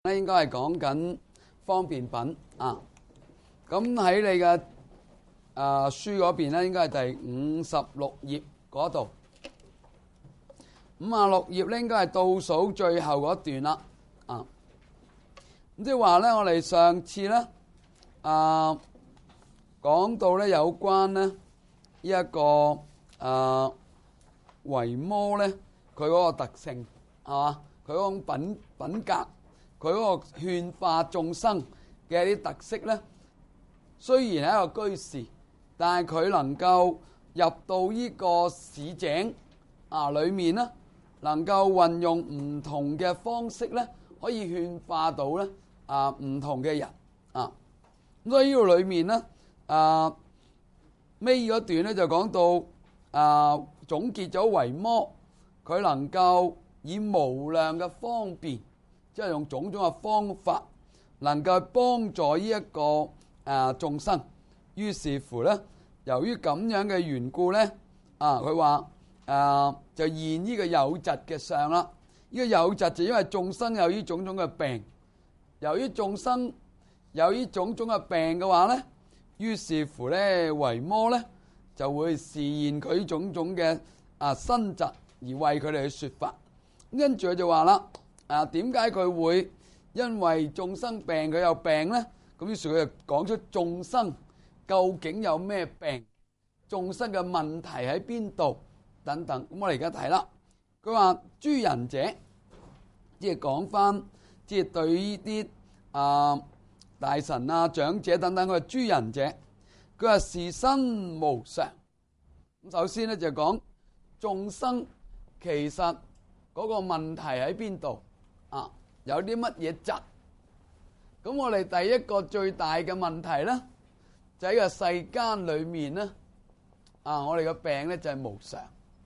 應該係講緊方便品啊。咁喺你嘅書嗰邊咧，應該係第56頁嗰度。56頁咧，應該係倒數最後嗰段啦。啊，咁即係話咧，我哋上次咧講到咧有關咧呢一個維摩咧，佢嗰個特性係嘛？佢嗰種品格，佢嗰個勸化眾生嘅啲特色咧，雖然係一個居士，但係佢能夠入到呢個市井裏面咧，能夠運用唔同嘅方式咧，可以勸化到咧唔同嘅人啊。咁所以呢度裏面咧尾嗰段咧就講到總結咗維摩，佢能夠以無量嘅方便，即係用種種嘅方法，能夠幫助呢一個眾生。於是乎咧，由於咁樣嘅緣故咧，佢話就現呢個有疾嘅相啦。呢個有疾就因為眾生有呢種種嘅病，由於眾生有呢種種嘅病嘅話咧，於是乎咧維摩咧就會示現佢種種嘅身疾，而為佢哋去説法。跟住佢就話啦，點解佢會因為眾生病佢有病咧？咁於是佢就講出眾生究竟有咩病，眾生嘅問題喺邊度等等。咁我哋而家睇啦，佢話諸仁者，即係講翻，即係對呢啲大臣長者等等，佢話諸仁者，佢話是身無常。咁首先咧就講眾生其實嗰個問題喺邊度有啲乜嘢疾？咁我哋第一個最大嘅問題咧，就喺個世間裏面咧，我哋嘅病咧就係無常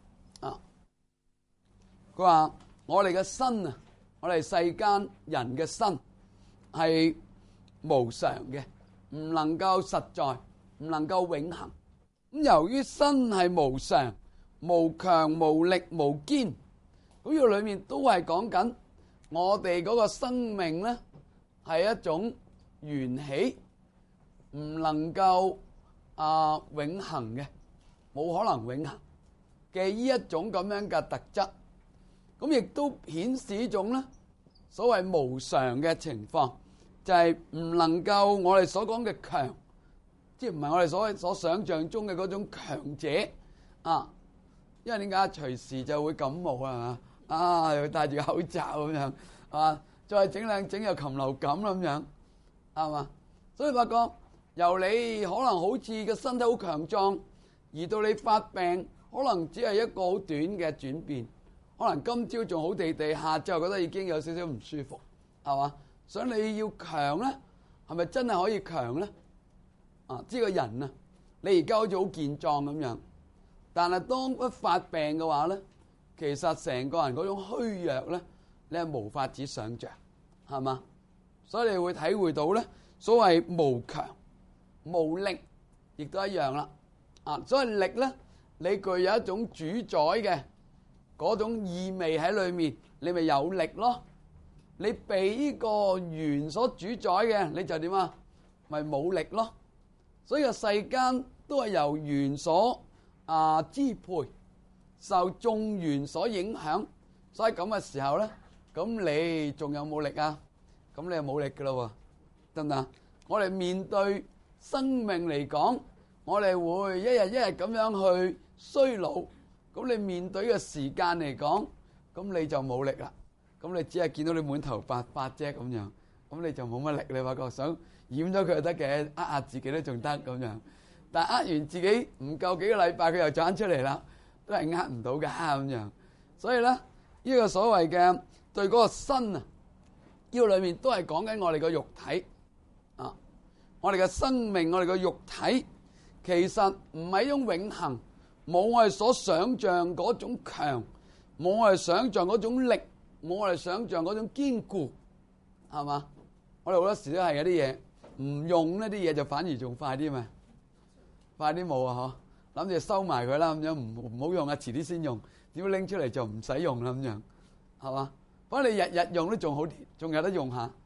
佢話我哋嘅身我哋世間人嘅身係無常嘅，唔能夠實在，唔能夠永恆。咁由於身係無常、無強、無力、無堅，咁呢個裏面都係講緊我哋嗰個生命咧係一種緣起，唔能夠永恆嘅，冇可能永恆嘅呢一種咁樣嘅特質。咁亦都顯示一種咧所謂無常嘅情況，就係唔能夠我哋所講嘅強，即係唔係我哋所想象中嘅嗰種強者因為點解隨時就會感冒又戴住口罩咁樣係嘛，再整兩整又禽流感咁樣係嘛，所以發覺由你可能好似個身體好強壯，而到你發病可能只係一個好短嘅轉變，可能今朝仲好地地，下晝覺得已經有少少唔舒服係嘛。所以你要強咧，係咪真係可以強咧？即係個人你而家好似好健壯咁樣，但係當一發病嘅話咧，其實成個人嗰種虛弱咧，你係無法子想像係嘛。所以你會體會到咧，所謂無強無力，亦都一樣啦。所以力咧，你具有一種主宰嘅嗰種意味喺裏面，你咪有力咯。你被呢個緣所主宰嘅，你就點咪冇力咯。所以個世間都係由緣所支配，受眾緣所影響。所以咁嘅時候咧，咁你仲有冇力啊？咁你就冇力噶啦喎，得唔得？我哋面對生命嚟講，我哋會一日一日咁樣去衰老。咁你面對嘅時間嚟講，咁你就冇力啦。咁你只係見到你滿頭白髮啫咁樣，咁你就冇乜力。你發覺想染咗佢就得嘅，壓自己都仲得咁樣。但係壓完自己唔夠幾個禮拜，佢又長出嚟啦，都係壓唔到㗎咁樣。所以咧，呢個所謂嘅對嗰個身呢個裏面都係講緊我哋個肉體我哋嘅生命，我哋個肉體其實唔係一種永恆，冇我哋所想像嗰種強，冇我哋想像嗰種力，冇我哋想像嗰種堅固，係嘛？我哋好多時都係有啲嘢唔用呢啲嘢就反而仲快啲嘛，快啲冇諗住收埋佢啦咁樣，唔好用遲啲先用，點解拎出嚟就唔使用啦咁樣，係嘛？不過你日日用都仲好啲，仲有得用下，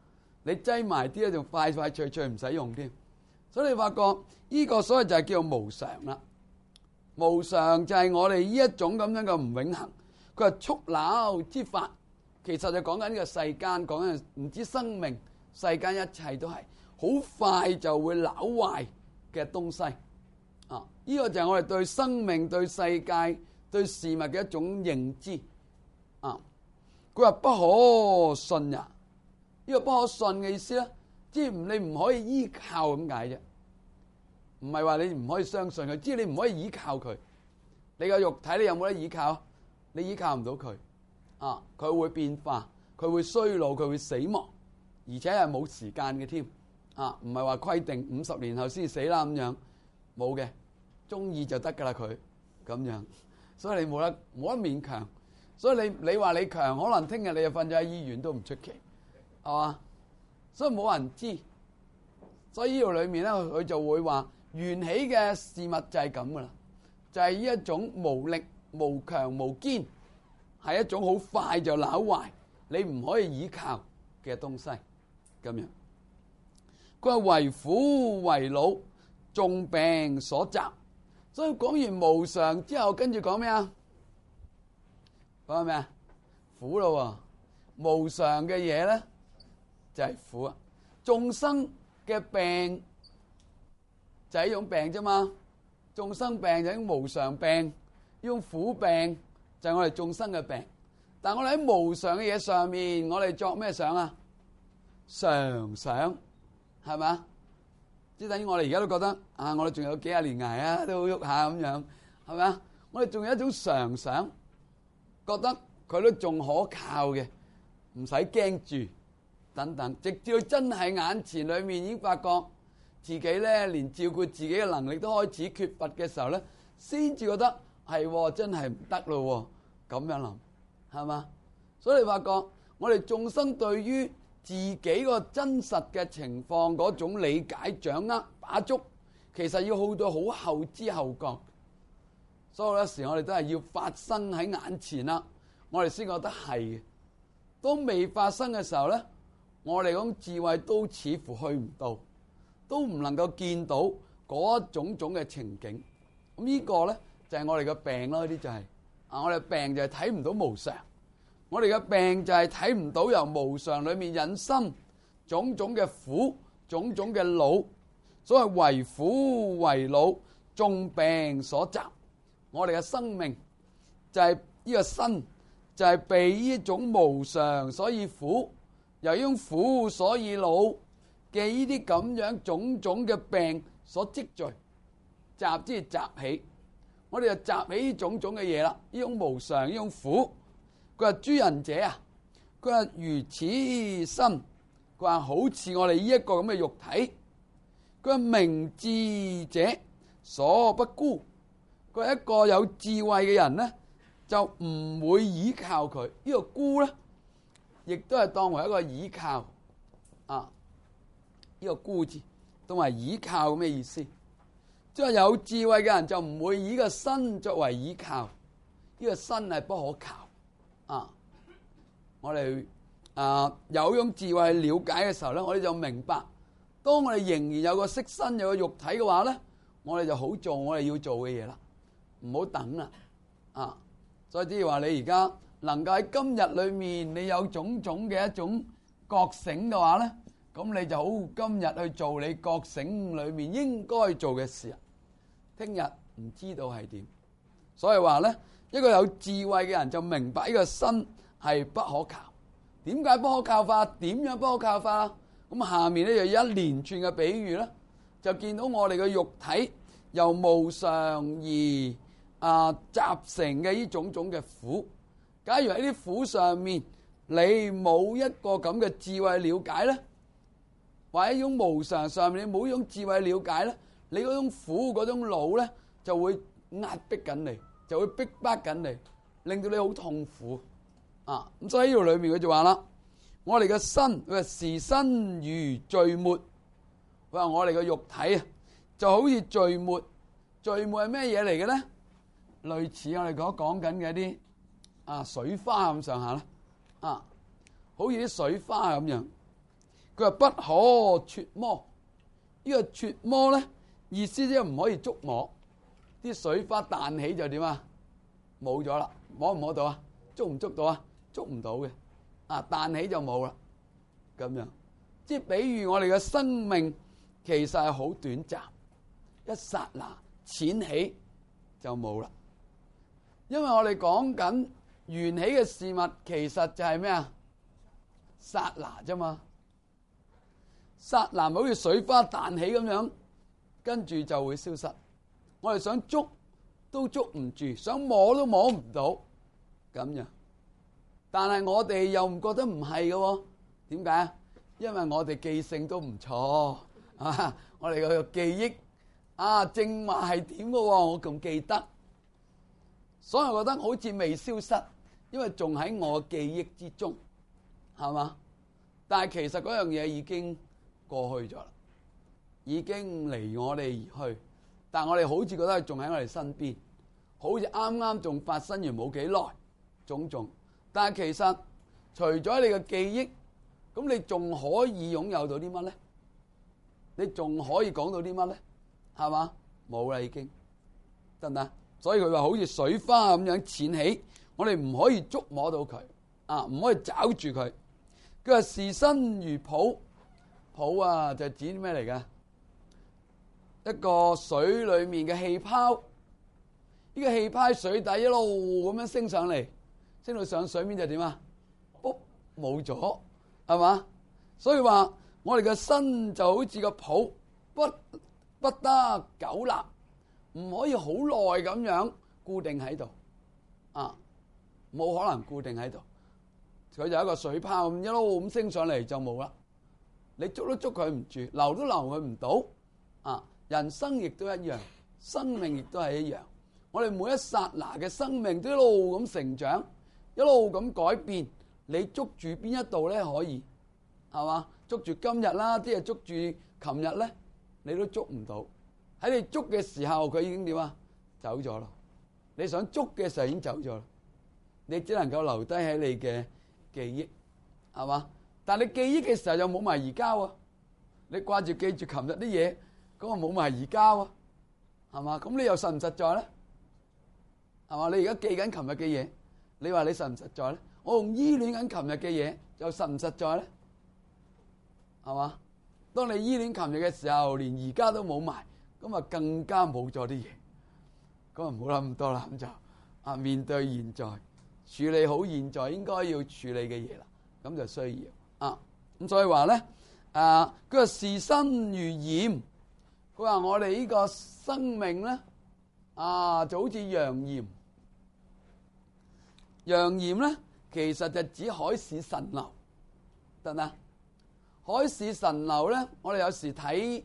你擠埋啲咧就快快脆脆唔使用添。所以你發覺呢個所謂就係叫做無常啦。無常就係我哋呢一種咁樣嘅唔永恆。佢話速朽之法，其實就講緊呢個世間，講緊唔知生命世間一切都係好快就會朽壞嘅東西。啊！呢個就係我哋對生命、對世界、對事物嘅一種認知。啊！佢話不可信呀。呢個不可信嘅意思咧，即係你唔可以依靠咁解啫。唔係話你唔可以相信佢，即係你唔可以依靠佢。你個肉體你有冇得依靠？你依靠唔到佢。啊！佢會變化，佢會衰老，佢會死亡，而且係冇時間嘅添。啊！唔係話規定50年後先死啦咁樣，冇嘅，中意就得㗎啦佢咁樣。所以你冇得勉強。所以你話你強，可能聽日你就瞓咗喺醫院都唔出奇，係嘛？所以冇人知。所以呢度裏面咧，佢就會話緣起嘅事物就係咁噶啦，就係呢一種無力、無強、無堅，係一種好快就朽壞，你唔可以依靠嘅東西咁樣。佢話為苦為惱，眾病所習。所以講完無常之後，跟住講咩啊？講咩啊？苦咯喎！無常嘅嘢咧就係苦啊！眾生嘅病就係一種病啫嘛。眾生病就係一種無常病，呢種苦病就係我哋眾生嘅病。但係我哋喺無常嘅嘢上面，我哋作咩想啊？常想係咪？即係等於我哋而家都覺得啊，我哋仲有幾廿年捱啊，都好喐下咁樣，係咪啊？我哋仲有一種常想，覺得佢都仲可靠嘅，唔使驚住等等。直至真係眼前裏面已經發覺自己咧連照顧自己嘅能力都開始缺乏嘅時候咧，先至覺得係真係唔得咯喎，咁樣諗係嘛？所以你發覺我哋眾生對於自己個真實嘅情況嗰種理解、掌握、把捉，其實要去到好後知後覺。所以有時我哋都係要發生喺眼前啦，我哋先覺得係嘅。當未發生嘅時候咧，我哋講智慧都似乎去唔到，都唔能夠見到嗰種種嘅情景。咁呢個咧就係我哋嘅病咯，呢啲就係我哋病就係睇唔到無常。我哋嘅病就係睇唔到由無常裏面引申種種嘅苦、種種嘅惱，所謂為苦為惱，眾病所習。我哋嘅生命就係呢個身，就係被呢種無常所以苦，由於種苦所以惱嘅呢啲咁樣種種嘅病所積聚，習即係習起，我哋就習起呢種種嘅嘢啦。呢種無常，呢種苦。佢話諸人者啊，佢話如此身，佢話好似我哋呢一個咁嘅肉體。佢話明智者所不孤，佢話一個有智慧嘅人咧，就唔會依靠佢。呢個孤咧，亦都係當為一個依靠啊。呢個孤字當為依靠咁嘅意思，即係有智慧嘅人就唔會以個身作為依靠。呢個身係不可靠。我哋有種智慧去了解嘅時候咧，我哋就明白，當我哋仍然有個色身、有個肉體嘅話咧，我哋就好做我哋要做嘅嘢啦，唔好等啦。所以即係話你而家能夠喺今日裏面，你有種種嘅一種覺醒嘅話咧，咁你就好今日去做你覺醒裏面應該做嘅事。聽日唔知道係點，所以話咧。一個有智慧嘅人就明白呢個身係不可靠。點解不可靠法？點樣不可靠法？咁下面咧就一連串嘅比喻咧，就見到我哋嘅肉體由無常而集成嘅呢種種嘅苦。假如喺啲苦上面你冇一個咁嘅智慧了解咧，或者呢種無常上面你冇呢種智慧了解咧，你嗰種苦嗰種惱咧就會壓迫緊你。就會逼迫緊你，令到你好痛苦咁所以呢度裏面佢就話啦，我哋嘅身，佢話時身如聚沫，佢話我哋嘅肉體啊，就好似聚沫。聚沫係咩嘢嚟嘅咧？類似我哋講緊嘅啲水花咁上下啦，好似啲水花咁樣。 佢話不可揣摩。呢個揣摩咧，意思即係唔可以觸摸。啲水花彈起就點啊？冇咗啦，摸唔摸到啊？捉唔捉到啊？捉唔到嘅。彈起就冇啦。咁樣，即係比喻我哋嘅生命其實係好短暫，一剎那淺起就冇啦。因為我哋講緊緣起嘅事物，其實就係咩啊？剎那啫嘛。剎那咪好似水花彈起咁樣，跟住就會消失。我哋想捉都捉唔住，想摸都摸唔到咁樣。但係我哋又唔覺得唔係嘅喎。點解啊？因為我哋記性都唔錯啊！我哋個記憶正話係點嘅喎，我咁記得，所以我覺得好似未消失，因為仲喺我記憶之中，係嘛？但係其實嗰樣嘢已經過去咗啦，已經離我哋而去。但係我哋好似覺得仲喺我哋身邊，好似啱啱仲發生完冇幾耐，種種。但係其實除咗你嘅記憶，咁你仲可以擁有到啲乜咧？你仲可以講到啲乜咧？係嘛？冇啦，已經得唔得？所以佢話好似水花咁樣濺起，我哋唔可以觸摸到佢，唔可以抓住佢。佢話是身如泡，泡就指啲咩嚟㗎？一個水裏面嘅氣泡，呢個氣泡喺水底一路咁樣升上嚟，升到上水面就點啊？卜冇咗，係嘛？所以話我哋嘅身就好似個泡，不得久立，唔可以好耐咁樣固定喺度，冇可能固定喺度。佢就一個水泡咁一路咁升上嚟就冇啦。你捉都捉佢唔住，留都留佢唔到。人生亦都一樣，生命亦都係一樣。我哋每一剎那嘅生命都一路咁成長，一路咁改變。你捉住邊一度咧？可以係嘛？捉住今日啦，啲嘢捉住琴日咧，你都捉唔到。喺你捉嘅時候，佢已經點啊？走咗啦。你想捉嘅時候已經走咗啦。你只能夠留低喺你嘅記憶，係嘛？但係你記憶嘅時候又冇埋而家喎。你掛住記住琴日啲嘢，咁啊冇埋而家喎，係嘛？咁你又實唔實在咧？係嘛？你而家記緊琴日嘅嘢，你話你實唔實在咧？我用依戀緊琴日嘅嘢，又實唔實在咧？係嘛？當你依戀琴日嘅時候，連而家都冇埋，咁啊更加冇咗啲嘢。咁啊唔好諗咁多啦，咁就面對現在，處理好現在應該要處理嘅嘢啦，咁就需要咁所以話咧，佢話是身如鹽，佢話我哋呢個生命咧就好似洋鹽，洋鹽咧其實就指海市蜃樓，得唔得？海市蜃樓咧，我哋有時睇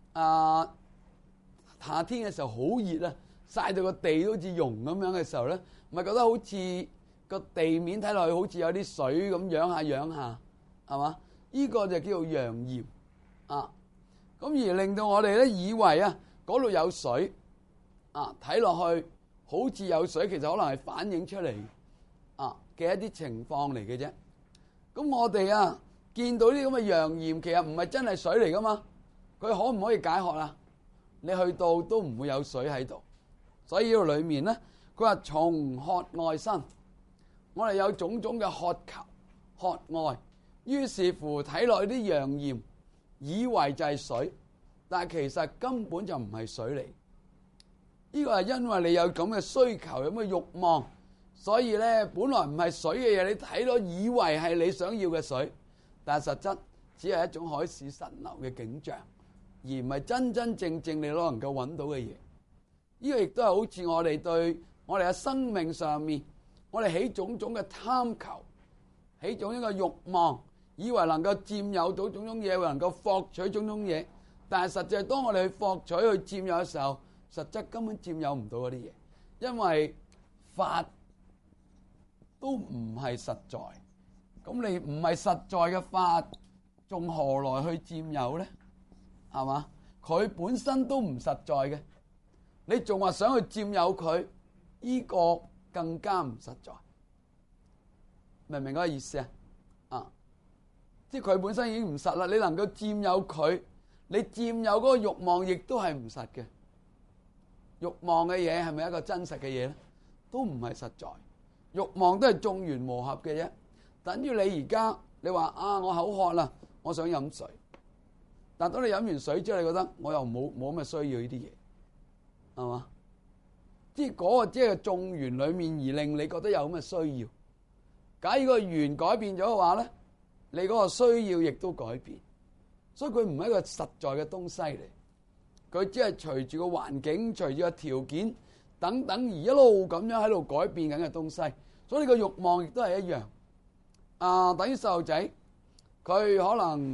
夏天嘅時候好熱啊，曬到個地都好似溶咁樣嘅時候咧，咪覺得好似個地面睇落去好似有啲水咁揚下，係嘛？呢個就叫做洋鹽咁而令到我哋咧以為嗰度有水睇落去好似有水，其實可能係反映出嚟嘅一啲情況嚟嘅啫。咁我哋見到啲咁嘅洋鹽，其實唔係真係水嚟噶嘛？佢可唔可以解渴啊？你去到都唔會有水喺度，所以呢度裏面咧，佢話從渴愛生，我哋有種種嘅渴求、渴愛，於是乎睇落去啲洋鹽，以為就係水，但係其實根本就唔係水嚟。呢個係因為你有咁嘅需求，有咁嘅慾望，所以咧本來唔係水嘅嘢，你睇到以為係你想要嘅水，但係實質只係一種海市蜃樓嘅景象，而唔係真真正正你能夠揾到嘅嘢。呢個亦都係好似我哋對我哋嘅生命上面，我哋起種種嘅貪求，起種種嘅慾望，以為能夠佔有到種種嘢，能夠獲取種種嘢，但係實際當我哋去獲取去佔有嘅時候，實質根本佔有唔到嗰啲嘢，因為法都唔係實在。咁你唔係實在嘅法，仲何來去佔有咧？係嘛？佢本身都唔實在嘅，你仲話想去佔有佢，呢個更加唔實在。明唔明嗰個意思啊？ 即係佢本身已經唔實啦。你能夠佔有佢，你佔有嗰個慾望，亦都係唔實嘅。慾望嘅嘢係咪一個真實嘅嘢咧？都唔係實在。慾望都係眾緣和合嘅啫。等於你而家你話啊，我口渴啦，我想飲水。但當你飲完水之後，你覺得我又冇咁嘅需要呢啲嘢，係嘛？即係嗰個即係眾緣裡面而令你覺得有咁嘅需要。假如個緣改變咗嘅話咧，你嗰個需要亦都改變。所以佢唔係一個實在嘅東西嚟，佢只係隨住個環境、隨住個條件等等而一路咁樣喺度改變緊嘅東西。所以你個慾望亦都係一樣。等於細路仔，佢可能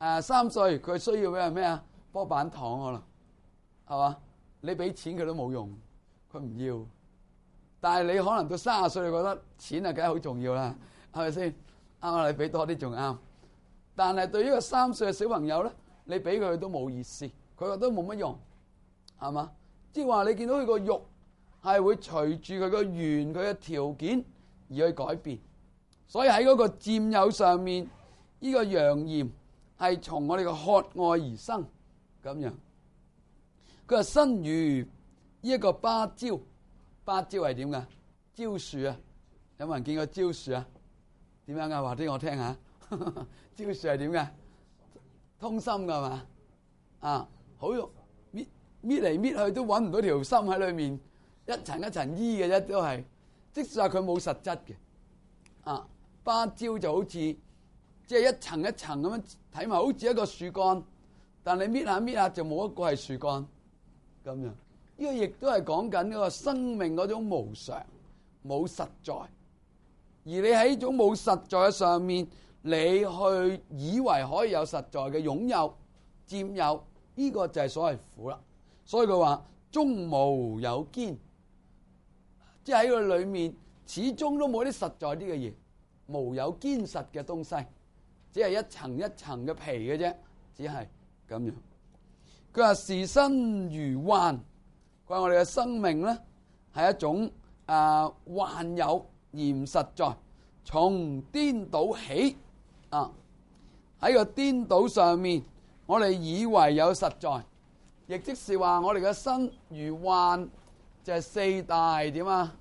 3歲，佢需要嘅係咩啊？波板糖可能係嘛？你俾錢佢都冇用，佢唔要。但係你可能到30歲，你覺得錢啊梗係好重要啦，係咪先？啱啊，你俾多啲仲啱。但係對於個3歲嘅小朋友咧，你俾佢都冇意思，佢覺得冇乜用，係嘛？即係話你見到佢個慾係會隨住佢個緣、佢嘅條件而去改變。所以喺嗰個佔有上面，呢個陽焰係從我哋嘅渴愛而生咁樣。佢話身如呢一個芭蕉，芭蕉係點噶？蕉樹啊，有冇人見過蕉樹啊？點樣噶？話俾我聽下。蕉樹係點噶？通心噶嘛？好肉搣嚟搣去都揾唔到條心喺裏面，一層一層衣嘅啫，都係。即使話佢冇實質嘅。芭蕉就好似即係一層一層咁樣睇埋，好似一個樹幹，但你搣下搣下就冇一個係樹幹咁樣。呢個亦都係講緊嗰個生命嗰種無常、冇實在。而你喺呢種冇實在嘅上面，你去以為可以有實在嘅擁有、佔有，呢個就係所謂苦啦。所以佢話終無有堅，即係喺佢裏面始終都冇啲實在啲嘅嘢。無有堅實嘅東西，只係一層一層嘅皮嘅啫，只係咁樣。佢話時身如幻，佢話我哋嘅生命咧係一種幻有而唔實在，從顛倒起喺個顛倒上面，我哋以為有實在，亦即是話我哋嘅身如幻，就係四大點啊？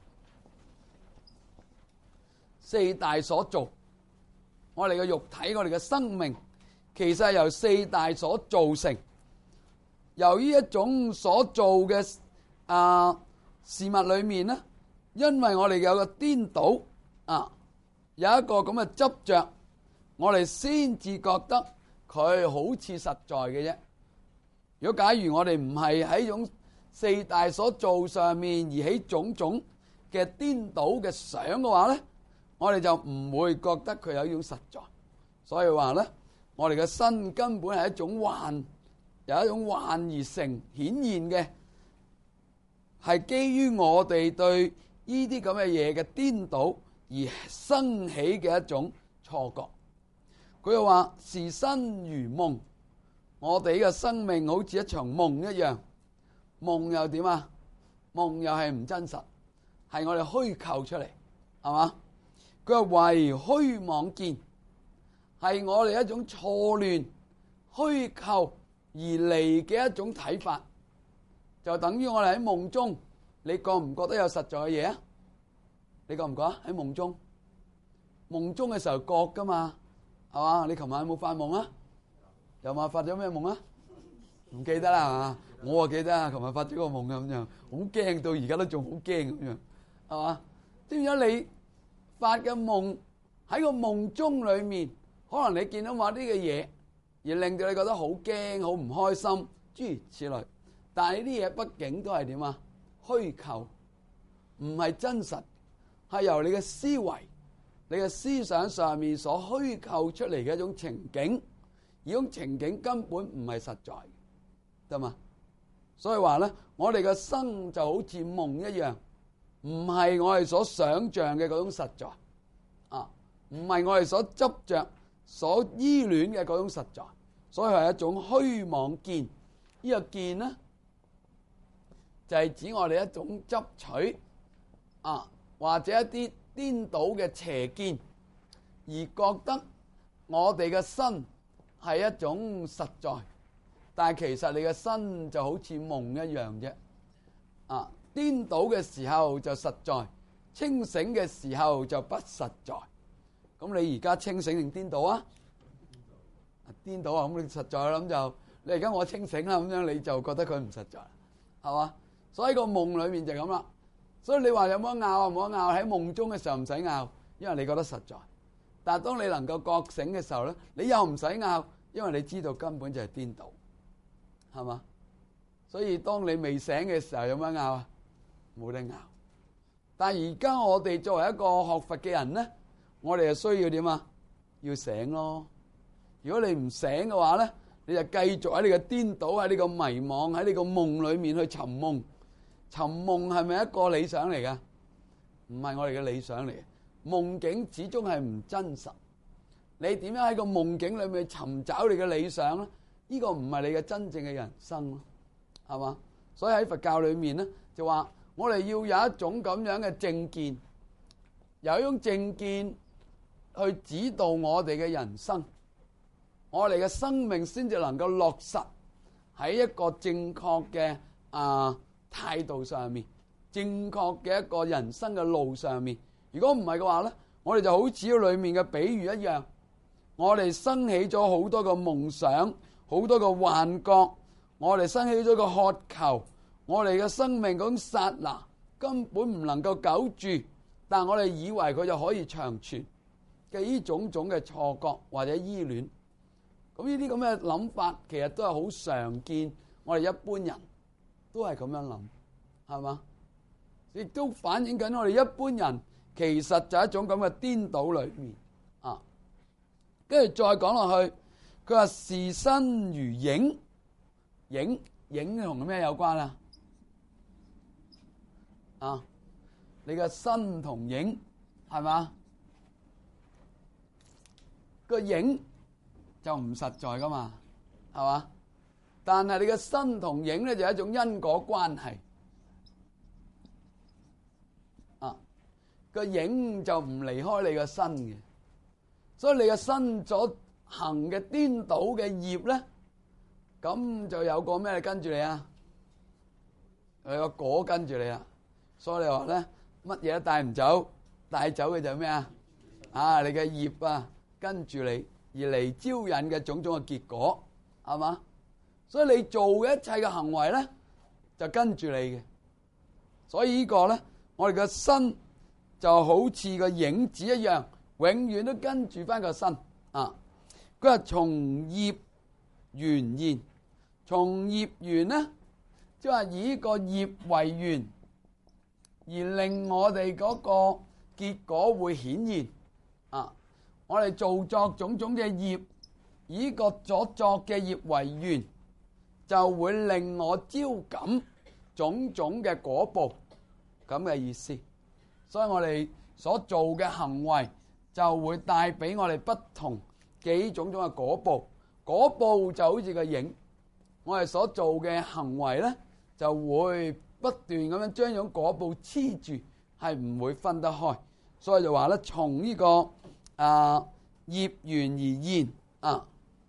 四大所造，我哋嘅肉體，我哋嘅生命，其實係由四大所造成。由於一種所造嘅事物裏面咧，因為我哋有個顛倒有一個咁嘅執着，我哋先至覺得佢好似實在嘅啫。如果假如我哋唔係喺種四大所造上面而起種種嘅顛倒嘅想嘅話咧，我哋就唔會覺得佢有一種實在。所以話咧，我哋嘅身根本係一種幻，有一種幻而成顯現嘅，係基於我哋對呢啲咁嘅嘢嘅顛倒而生起嘅一種錯覺。佢又話時身如夢，我哋嘅生命好似一場夢一樣。夢又點啊？夢又係唔真實，係我哋虛構出嚟，係嘛？佢話為虛妄見，係我哋一種錯亂虛構而嚟嘅一種睇法，就等於我哋喺夢中，你覺唔覺得有實在嘅嘢啊？你覺唔覺啊？喺夢中嘅時候覺噶嘛，係嘛？你琴晚有冇發夢啊？有冇發咗咩夢啊？唔記得啦，係嘛？我啊記得啊，琴日發咗個夢咁樣，好驚到而家都仲好驚咁樣，係嘛？點解你發嘅夢喺個夢中裏面，可能你見到某啲嘅嘢，而令到你覺得好驚、好唔開心，諸如此類。但係呢啲嘢畢竟都係點啊？虛構，唔係真實，係由你嘅思維、你嘅思想上面所虛構出嚟嘅一種情景，而種情景根本唔係實在，得嘛？所以話咧，我哋嘅生就好似夢一樣，唔係我哋所想象嘅嗰種實在，唔係我哋所執着、所依戀嘅嗰種實在，所以係一種虛妄見。呢個見咧，就係指我哋一種執取或者一啲顛倒嘅邪見，而覺得我哋嘅身係一種實在，但係其實你嘅身就好似夢一樣啫。顛倒嘅時候就實在，清醒嘅時候就不實在。咁你而家清醒定顛倒啊？顛倒啊！咁你實在咁就你而家我清醒啦，咁樣你就覺得佢唔實在，係嘛？所以個夢裏面就咁啦。所以你話有冇得拗啊？冇得拗，喺夢中嘅時候唔使拗，因為你覺得實在。但係當你能夠覺醒嘅時候咧，你又唔使拗，因為你知道根本就係顛倒，係嘛？所以當你未醒嘅時候有乜拗啊？冇得拗。但係而家我哋作為一個學佛嘅人咧，我哋就需要點啊？要醒咯。如果你唔醒嘅話咧，你就繼續喺你嘅顛倒，喺你個迷惘，喺你個夢裏面去尋夢。尋夢係咪一個理想嚟噶？唔係我哋嘅理想嚟嘅。夢境始終係唔真實。你點樣喺個夢境裏面尋找你嘅理想咧？呢個唔係你嘅真正嘅人生咯，係嘛？所以喺佛教裏面咧，就話我哋要有一種咁樣嘅正見，有一種正見去指導我哋嘅人生，我哋嘅生命先至能夠落實喺一個正確嘅態度上面，正確嘅一個人生嘅路上面。如果唔係嘅話咧，我哋就好似裏面嘅比喻一樣，我哋生起咗好多個夢想，好多個幻覺，我哋生起咗個渴求，我哋嘅生命嗰種剎那根本唔能夠久住，但我哋以為佢就可以長存嘅呢種種嘅錯覺或者依戀。咁呢啲咁嘅諗法其實都係好常見，我哋一般人都係咁樣諗，係嘛？亦都反映緊我哋一般人其實就係一種咁嘅顛倒裏面啊。跟住再講落去，佢話視身如影，影同咩有關啊？你嘅身同影係嘛？個影就唔實在噶嘛，係嘛？但係你嘅身同影咧就係一種因果關係。個影就唔離開你個身嘅，所以你個身所行嘅顛倒嘅業咧，咁就有個咩跟住你啊？有個果跟住你啊！所以你話咧，乜嘢都帶唔走，帶走嘅就係咩啊？你嘅業啊跟住你而嚟招引嘅種種嘅結果，係嘛？所以你做嘅一切嘅行為咧，就跟住你嘅。所以呢個咧，我哋嘅身就好似個影子一樣，永遠都跟住翻個身啊！佢話從業緣現，從業緣咧，即係話以呢個業為緣，而令我哋嗰個結果會顯現啊！我哋做作種種嘅業，以呢個所作嘅業為緣，就會令我招感種種嘅果報，咁嘅意思。所以我哋所做嘅行為就會帶俾我哋不同幾種種嘅果報，果報就好似個影，我哋所做嘅行為咧就會不斷咁樣將呢種果報黐住，係唔會分得開。所以就話咧，從呢個業緣而現啊。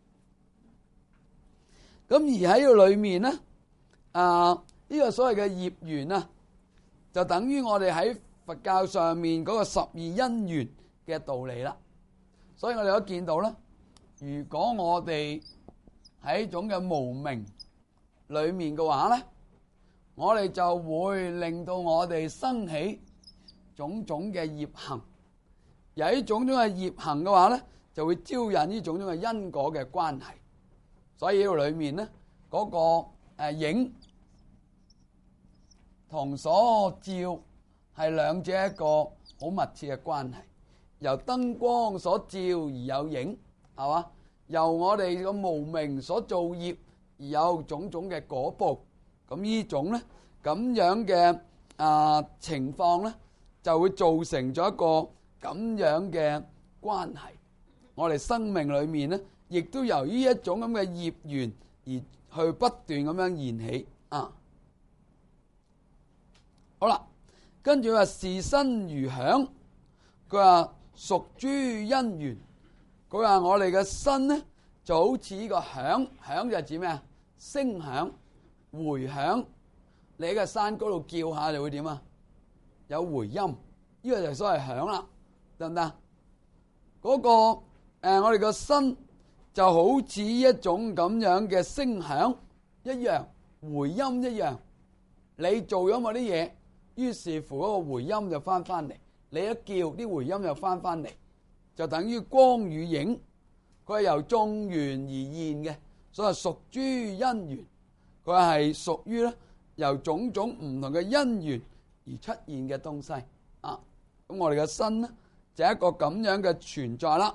咁而喺個裏面咧，呢個所謂嘅業緣啊，就等於我哋喺佛教上面嗰個十二因緣嘅道理啦。所以我哋都見到啦，如果我哋喺一種嘅無明裏面嘅話咧，我哋就會令到我哋生起種種嘅業行。而喺種種嘅業行嘅話咧，就會招引呢種種嘅因果嘅關係。所以呢個裏面咧，嗰個影同所照係兩者一個好密切嘅關係。由燈光所照而有影，係嘛？由我哋個無明所造業而有種種嘅果報。咁呢種咧，咁樣嘅情況咧，就會造成咗一個咁樣嘅關係。我哋生命裏面咧，亦都由於一種咁嘅業緣而去不斷咁樣現起啊。好啦，跟住話視身如響，佢話屬諸因緣， 佢話我哋嘅身咧就好似呢個響，響就係指咩啊？聲響、回響。你喺個山高度叫下，就會點啊？有回音，呢個就係所謂響啦，得唔得？嗰個我哋個身就好似一種咁樣嘅聲響一樣，回音一樣。你做咗某啲嘢，於是乎嗰個回音就翻嚟。你一叫，啲回音又翻嚟，就等於光與影。佢係由眾緣而現嘅，所以屬諸因緣。佢係屬於咧由種種唔同嘅因緣而出現嘅東西啊。咁我哋嘅身咧就係一個咁樣嘅存在啦。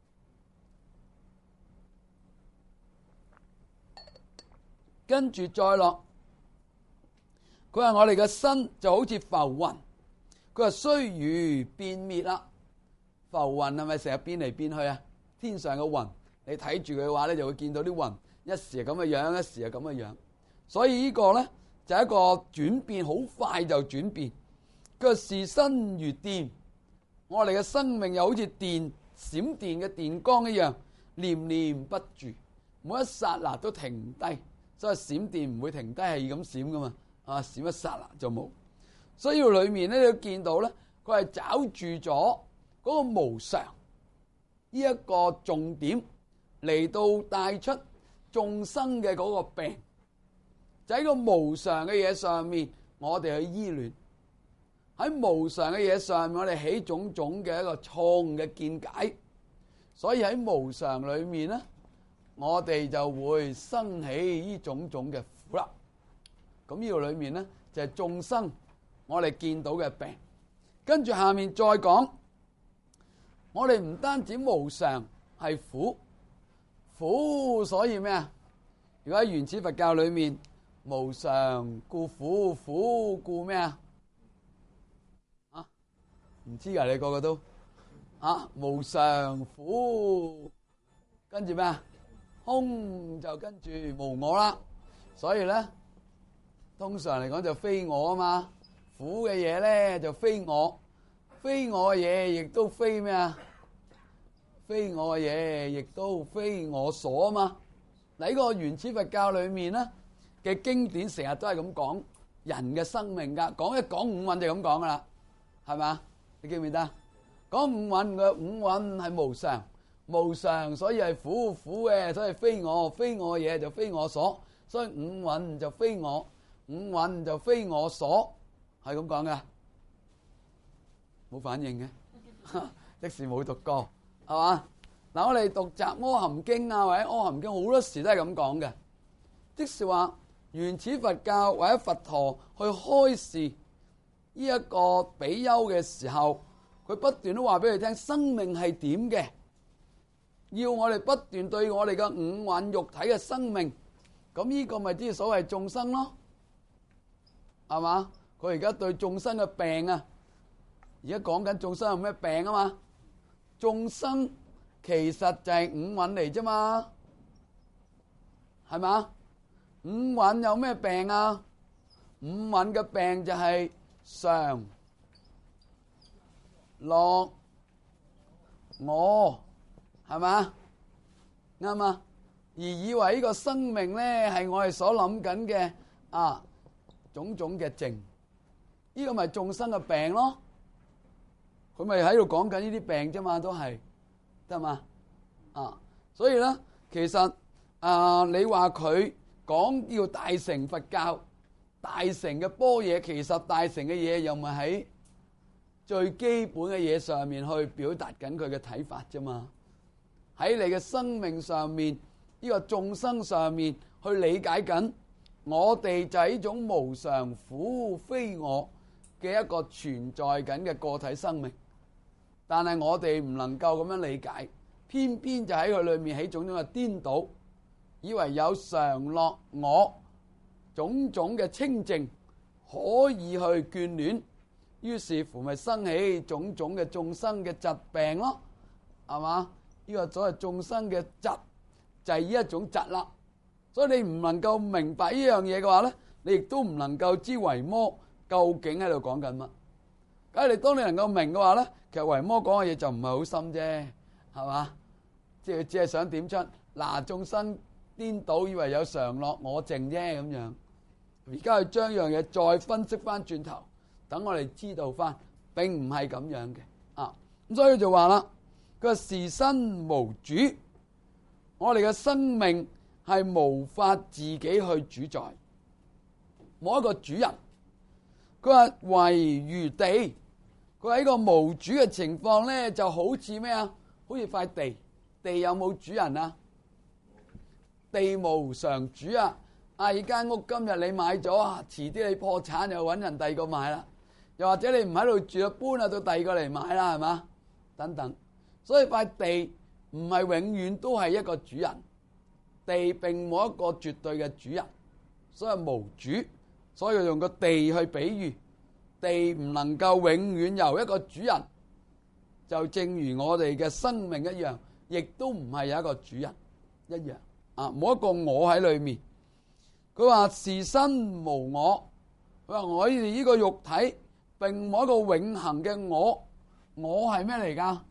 跟住再落，佢話我哋嘅身就好似浮雲，佢話須臾變滅啦。浮雲係咪成日變嚟變去啊？天上嘅雲，你睇住佢嘅話咧，就會見到啲雲一時係咁嘅樣，一時係咁嘅樣。所以呢個咧就係一個轉變，好快就轉變。佢話視身如電，我哋嘅生命又好似閃電嘅電光一樣，念念不住，每一剎那都停低。所以閃電唔會停低，係咁閃噶嘛，閃一剎那就冇。所以裏面咧，你都見到咧，佢係找住咗嗰個無常呢一個重點嚟到帶出眾生嘅嗰個病，就喺個無常嘅嘢上面，我哋去依戀。喺無常嘅嘢上面，我哋起種種嘅一個錯誤嘅見解。所以喺無常裏面咧，我哋就會生起呢種種嘅苦啦。咁呢度裏面咧就係眾生我哋見到嘅病。跟住下面再講，我哋唔單止無常係苦，苦所以咩啊？如果喺原始佛教裏面，無常故苦，苦故咩啊？唔知㗎，你個個都無常苦，跟住咩啊？空就跟住無我啦。所以咧，通常嚟講就非我啊嘛。苦嘅嘢咧就非我，非我嘅嘢亦都非咩啊？非我嘅嘢亦都非我所啊嘛。嗱，呢個原始佛教裏面咧嘅經典成日都係咁講人嘅生命噶，講一講五蘊就咁講噶啦，係咪？你記唔記得？講五蘊嘅五蘊係無常，無常所以係苦，苦嘅所以非我，非我嘅嘢就非我所，所以五蘊就非我，五蘊就非我所，係咁講噶。冇反應嘅，即時冇讀過，係嘛？嗱，我哋讀集阿含經啊，或者阿含經好多時都係咁講嘅，即是話原始佛教或者佛陀去開示呢一個比丘嘅時候，佢不斷都話俾佢聽生命係點嘅，要我哋不斷對我哋嘅五蘊肉體嘅生命，咁呢個咪即係所謂眾生咯，係嘛？佢而家對眾生嘅病啊，而家講緊眾生有咩病啊嘛？眾生其實就係五蘊嚟啫嘛，係嘛？五蘊有咩病啊？五蘊嘅病就係常、樂、我，係嘛？啱嘛？而以為呢個生命咧係我哋所諗緊嘅種種嘅症，呢個咪眾生嘅病咯。佢咪喺度講緊呢啲病啫嘛，都係得嘛？所以咧，其實你話佢講要大乘佛教、大乘嘅般若，其實大乘嘅嘢又咪喺最基本嘅嘢上面去表達緊佢嘅睇法啫嘛。喺你嘅生命上面，呢個眾生上面去理解緊，我哋就係呢種無常苦非我嘅一個存在緊嘅個體生命。但係我哋唔能夠咁樣理解，偏偏就喺佢裏面起種種嘅顛倒，以為有常樂我種種嘅清淨可以去眷戀，於是乎咪生起種種嘅眾生嘅疾病咯，係嘛？呢個所謂眾生嘅疾就係呢一種疾啦。所以你唔能夠明白呢樣嘢嘅話咧，你亦都唔能夠知維摩究竟喺度講緊乜。咁你當你能夠明嘅話咧，其實維摩講嘅嘢就唔係好深啫，係嘛？ 即係只係想點出嗱，眾生顛倒以為有常樂我淨啫咁樣。而家佢將樣嘢再分析翻轉頭，等我哋知道翻並唔係咁樣嘅啊。咁所以就話啦，佢話時身無主，我哋嘅生命係無法自己去主宰，冇一個主人。佢話唯如地，佢喺個無主嘅情況咧，就好似咩啊？好似塊地，地有冇主人啊？地無常主啊！啊，間屋今日你買咗啊，遲啲你破產又揾人第二個買啦，又或者你唔喺度住啊，搬啊到第二個嚟買啦，係嘛？等等，所以塊地唔係永遠都係一個主人，地並冇一個絕對嘅主人，所以無主。所以用個地去比喻，地唔能夠永遠由一個主人，就正如我哋嘅生命一樣，亦都唔係有一個主人一樣啊，冇一個我喺裏面。佢話時身無我，佢話我哋呢個肉體並冇一個永恆嘅我，我係咩嚟噶？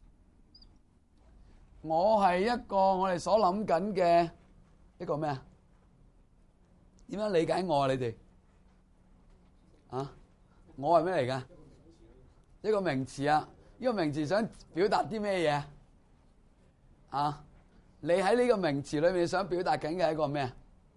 我係一個我哋所諗緊嘅一個咩啊？點樣理解我啊？你哋？啊！我係咩嚟噶？一個名詞啊！呢個名詞想表達啲咩嘢啊？你喺呢個名詞裏面想表達緊嘅係一個咩啊？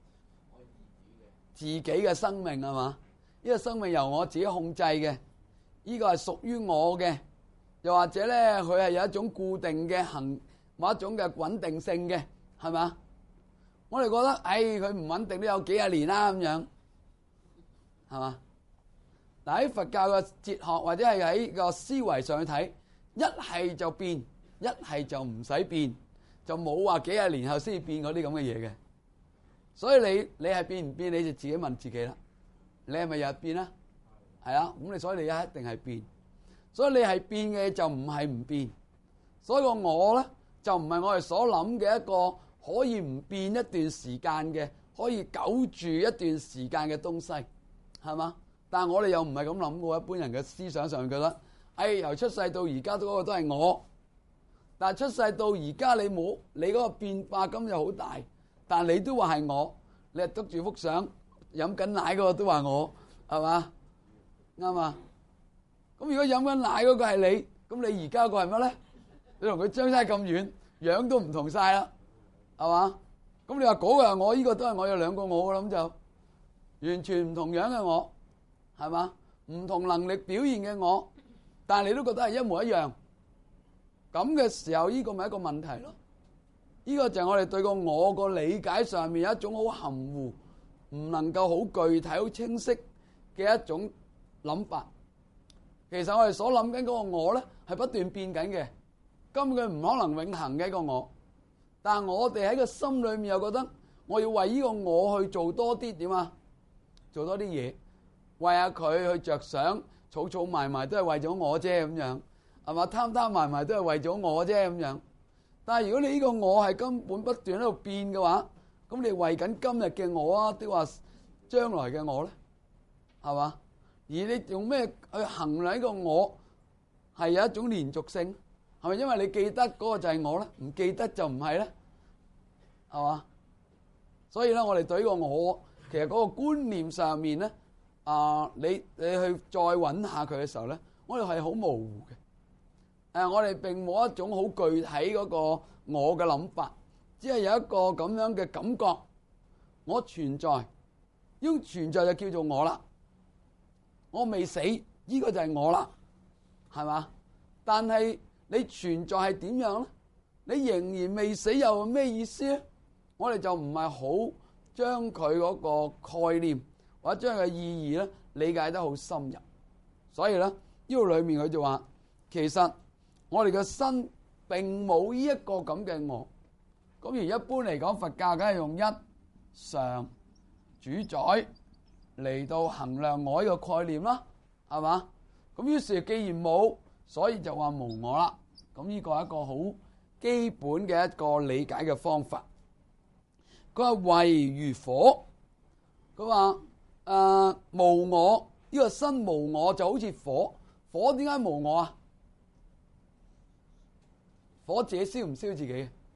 自己嘅生命係嘛？呢個生命由我自己控制嘅，呢個係屬於我嘅，又或者咧佢係有一種固定嘅某一種嘅穩定性嘅，係嘛？我哋覺得，佢唔穩定都有幾廿年啦咁樣，係嘛？嗱，喺佛教嘅哲學或者係喺個思維上去睇，一係就變，一係就唔使變，就冇話幾廿年後先至變嗰啲咁嘅嘢嘅。所以你係變唔變，你就自己問自己啦。你係咪日日變啊？係啊，咁所以你一定係變。所以你係變嘅就唔係唔變。所以個我咧就唔係我哋所諗嘅一個可以唔變一段時間嘅，可以久住一段時間嘅東西，係嘛？但係我哋又唔係咁諗嘅，一般人嘅思想上覺得，由出世到而家嗰個都係我。但係出世到而家你冇，你嗰個變化咁又好大，但係你都話係我，你係篤住幅相飲緊奶嗰個都話我，係嘛？啱嘛？咁如果飲緊奶嗰個係你，咁你而家個係乜咧？你同佢相差咁遠，樣都唔同晒啦，係嘛？咁你話嗰個係我，呢個都係我，有兩個我嘅，咁就完全唔同樣嘅我。係嘛？唔同能力表現嘅我，但係你都覺得係一模一樣。咁嘅時候，呢個咪一個問題咯。呢個就係我哋對個我個理解上面有一種好含糊，唔能夠好具體、好清晰嘅一種諗法。其實我哋所諗緊嗰個我咧，係不斷變緊嘅，根本唔可能永恆嘅一個我。但係我哋喺個心裏面又覺得，我要為呢個我去做多啲點啊？做多啲嘢。為下佢去着想，儲儲埋埋都係為咗我啫咁樣，係嘛？貪貪埋埋都係為咗我啫咁樣。但係如果你呢個我係根本不斷喺度變嘅話，咁你為緊今日嘅我啊，定話將來嘅我咧，係嘛？而你用咩去衡量呢個我係有一種連續性？係咪因為你記得嗰個就係我咧？唔記得就唔係咧，係嘛？所以咧，我哋對呢個我其實嗰個觀念上面咧。你去再揾下佢嘅時候咧，我哋係好模糊嘅。我哋並冇一種好具體嗰個我嘅諗法，只係有一個咁樣嘅感覺，我存在，呢種存在就叫做我啦。我未死，呢個就係我啦，係嘛？但係你存在係點樣咧？你仍然未死又咩意思咧？我哋就唔係好將佢嗰個概念。或者將佢嘅意義咧理解得好深入，所以咧呢度裏面佢就話，其實我哋嘅身並冇呢一個咁嘅我。咁而一般嚟講，佛教梗係用一常主宰嚟到衡量我呢個概念啦，係嘛？咁於是既然冇，所以就話無我啦。咁呢個係一個好基本嘅一個理解嘅方法。佢話唯如火，佢話。無我，呢個身無我就好似火，火點解無我啊？火自己燒唔燒自己？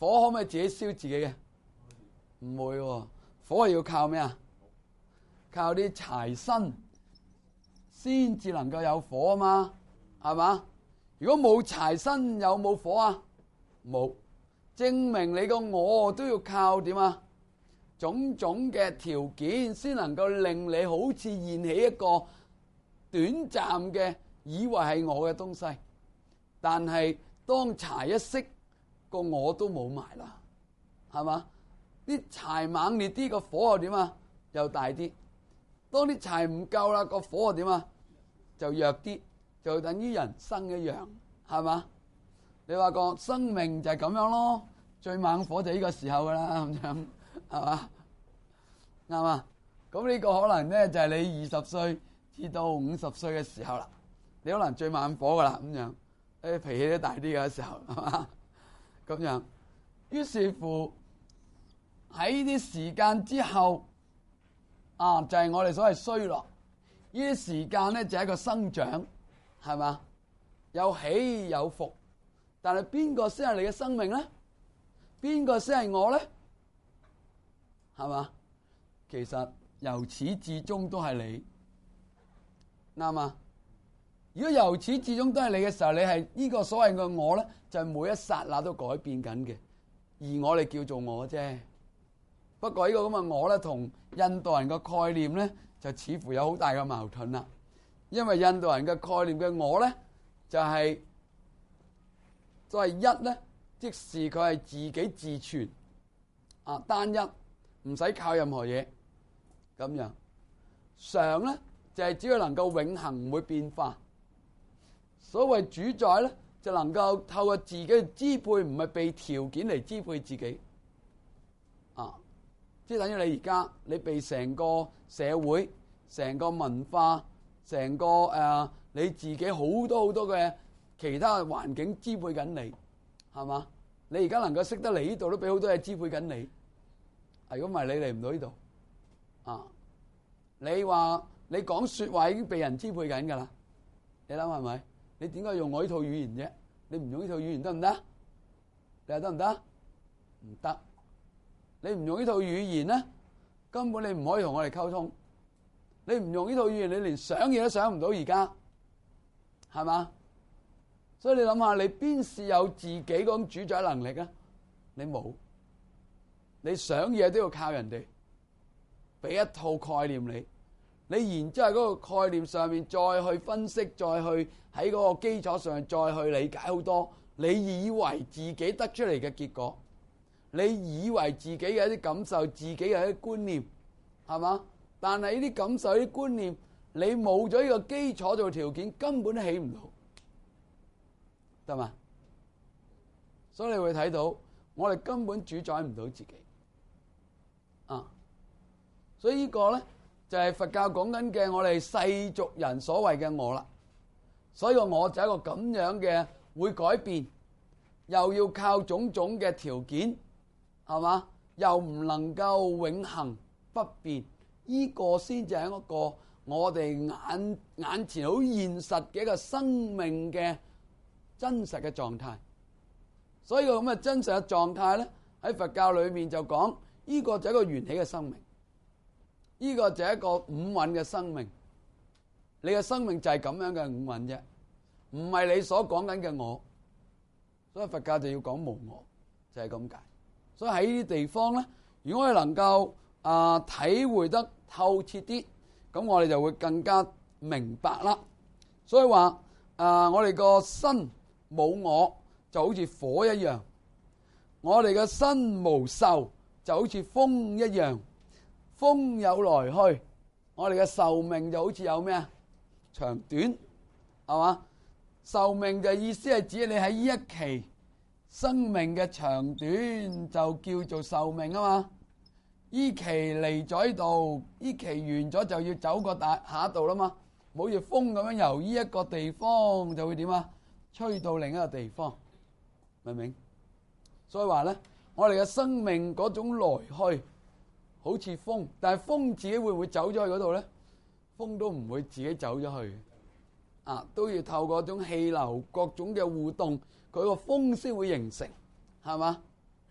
火可唔可以自己燒自己嘅？唔會喎，火係要靠咩啊？靠啲柴薪先至能夠有火啊嘛，係嘛？如果冇柴薪，有冇火啊？冇，證明你個我都要靠點啊？種種嘅條件先能夠令你好似現起一個短暫嘅以為係我嘅東西，但係當柴一熄，個我都冇埋啦，係嘛？啲柴猛烈啲，個火又點啊？又大啲。當啲柴唔夠啦，個火又點啊？就弱啲，就等於人生一樣，係嘛？你話個生命就係咁樣咯，最猛火就呢個時候噶啦，咁樣係嘛？啱嘛？咁呢個可能咧就係你20歲至到50歲嘅時候啦，你可能最猛火噶啦，咁樣誒脾氣都大啲嘅時候，係嘛？咁樣，於是乎喺呢啲時間之後啊，就係我哋所謂衰落。呢啲時間咧就係一個生長，係嘛？有起有伏，但係邊個先係你嘅生命咧？邊個先係我咧？係嘛？其實由始至終都係你，啱嘛？如果由始至終都係你嘅時候，你係呢個所謂嘅我咧，就係每一剎那都改變緊嘅，而我哋叫做我啫。不過呢個咁嘅我咧，同印度人嘅概念咧，就似乎有好大嘅矛盾啦。因為印度人嘅概念嘅我咧，就係所謂一咧，即是佢係自己自存啊，單一，唔使靠任何嘢咁樣。常咧就係只要能夠永恆唔會變化。所謂主宰咧，就能夠透過自己去支配，唔係被條件嚟支配自己啊。即係等於你而家你被成個社會、成個文化、成個你自己好多好多嘅其他嘅環境支配緊你，係嘛？你而家能夠識得嚟呢度，都俾好多嘢支配緊你。如果唔係你嚟唔到呢度啊！你話你講說話已經被人支配緊㗎啦，你諗係咪？你點解用我呢套語言啫？你唔用呢套語言得唔得？你話得唔得？唔得。你唔用呢套語言咧，根本你唔可以同我哋溝通。你唔用呢套語言，你連想嘢都想唔到而家，係嘛？所以你諗下，你邊是有自己嗰種主宰能力啊？你冇。你想嘢都要靠人哋俾一套概念你，你然之後喺嗰個概念上面再去分析，再去喺嗰個基礎上再去理解好多你以為自己得出嚟嘅結果，你以為自己嘅一啲感受，自己嘅一啲觀念，係嘛？但係呢啲感受、呢啲觀念，你冇咗呢個基礎做條件，根本都起唔到，得嘛？所以你會睇到，我哋根本主宰唔到自己。所以呢個咧就係佛教講緊嘅我哋世俗人所謂嘅我啦。所以個我就係一個咁樣嘅會改變，又要靠種種嘅條件，係嘛？又唔能夠永恆不變，呢個先至係一個我哋眼前好現實嘅一個生命嘅真實嘅狀態。所以個咁嘅真實嘅狀態咧，喺佛教裏面就講，呢個就係一個緣起嘅生命。呢個就係一個五蘊嘅生命，你嘅生命就係咁樣嘅五蘊啫，唔係你所講緊嘅我。所以佛教就要講無我，就係咁解。所以喺呢啲地方咧，如果我哋能夠體會得透徹啲，咁我哋就會更加明白啦。所以話我哋個身冇我就好似火一樣，我哋嘅身無受就好似風一樣。風有來去，我哋嘅壽命就好似有咩啊？長短，係嘛？壽命就意思係指你喺呢一期生命嘅長短就叫做壽命啊嘛。呢期嚟咗呢度，呢期完咗就要走過下一度啦嘛。冇似風咁樣由呢一個地方就會點啊？吹到另一個地方，明唔明？所以話咧，我哋嘅生命嗰種來去，好似風，但係風自己會唔會走咗去嗰度咧？風都唔會自己走咗去，都要透過種氣流各種嘅互動，佢個風先會形成，係嘛？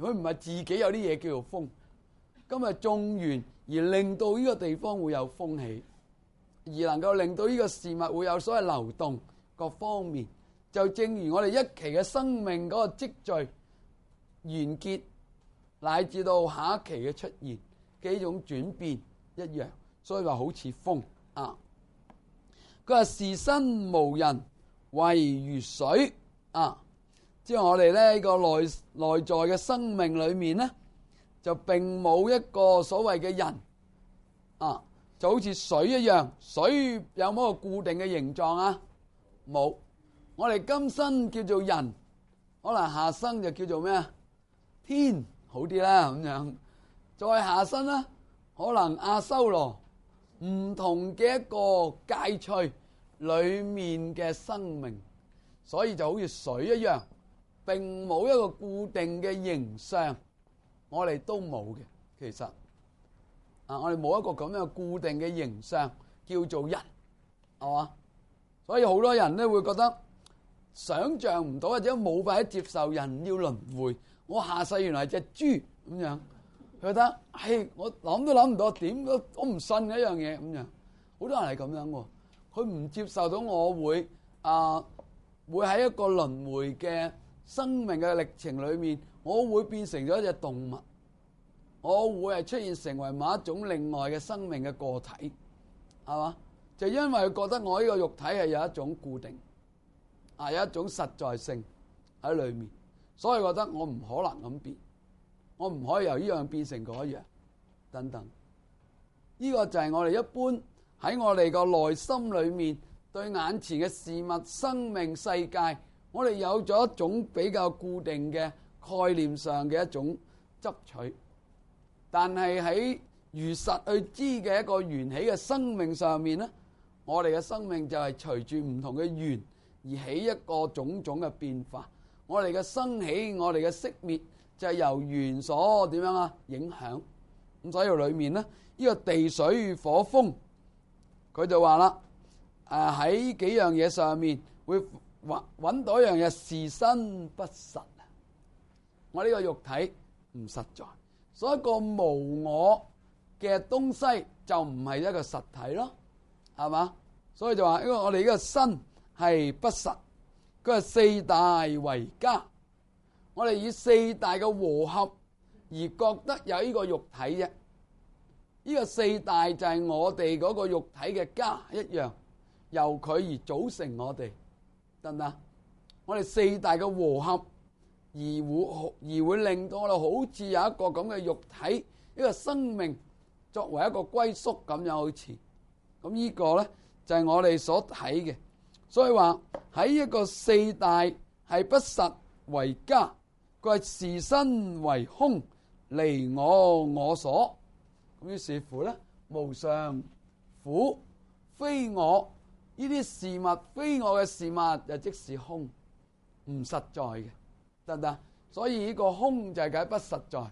佢唔係自己有啲嘢叫做風。今日種完而令到呢個地方會有風氣，而能夠令到呢個事物會有所謂流動各方面。就正如我哋一期嘅生命嗰個積聚完結，乃至到下一期嘅出現嘅一種轉變一樣，所以話好似風啊。佢話是身無人唯如水啊，即係我哋呢個內在嘅生命裏面呢，就並冇一個所謂嘅人啊，就好似水一樣。水有冇個固定嘅形狀啊？冇。我哋今生叫做人，可能下生就叫做咩啊？天好啲啦咁樣。再下生啦，可能阿修羅，唔同嘅一個界趣裏面嘅生命，所以就好似水一樣，並冇一個固定嘅形象。我哋都冇嘅，其實我哋冇一個咁樣固定嘅形象叫做人，係嘛？所以好多人咧會覺得想像唔到，或者冇法接受人要輪迴。我下世原來係隻豬咁樣，佢覺得我諗都諗唔到，點都我唔信嘅一樣嘢咁樣。好多人係咁樣喎，佢唔接受到我會喺一個輪迴嘅生命嘅歷程裏面，我會變成咗一隻動物，我會係出現成為某一種另外嘅生命嘅個體，係嘛？就因為佢覺得我呢個肉體係有一種固定，有一種實在性喺裏面，所以覺得我唔可能咁變，我唔可以由呢樣變成嗰樣等等。呢個就係我哋一般喺我哋個內心裏面對眼前嘅事物、生命、世界，我哋有咗一種比較固定嘅概念上嘅一種執取，但係喺如實去知嘅一個緣起嘅生命上面呢，我哋嘅生命就係隨住唔同嘅緣而起一個種種嘅變化。我哋嘅生起，我哋嘅熄滅就係由緣所點樣影響。咁所以裏面呢，呢個地水火風，佢就話啦，喺幾樣嘢上面會揾到一樣嘢，是身不實。我呢個肉體唔實在，所以一個無我嘅東西就唔係一個實體咯，係嘛？所以就話，因為我哋呢個身係不實，佢係四大為家，我哋以四大嘅和合而覺得有呢個肉體啫。呢個四大就係我哋嗰個肉體嘅家一樣，由佢而組成我哋，得唔得？我哋四大嘅和合而會令到我哋好似有一個咁嘅肉體，一個生命作為一個歸宿咁樣，好似咁呢個咧就係我哋所睇嘅。所以話喺一個四大係不實為家，佢係是身為空，離我所。咁於是乎咧，無常苦非我呢啲事物，非我嘅事物就即是空，唔實在嘅，得唔得？所以呢個空就係解不實在，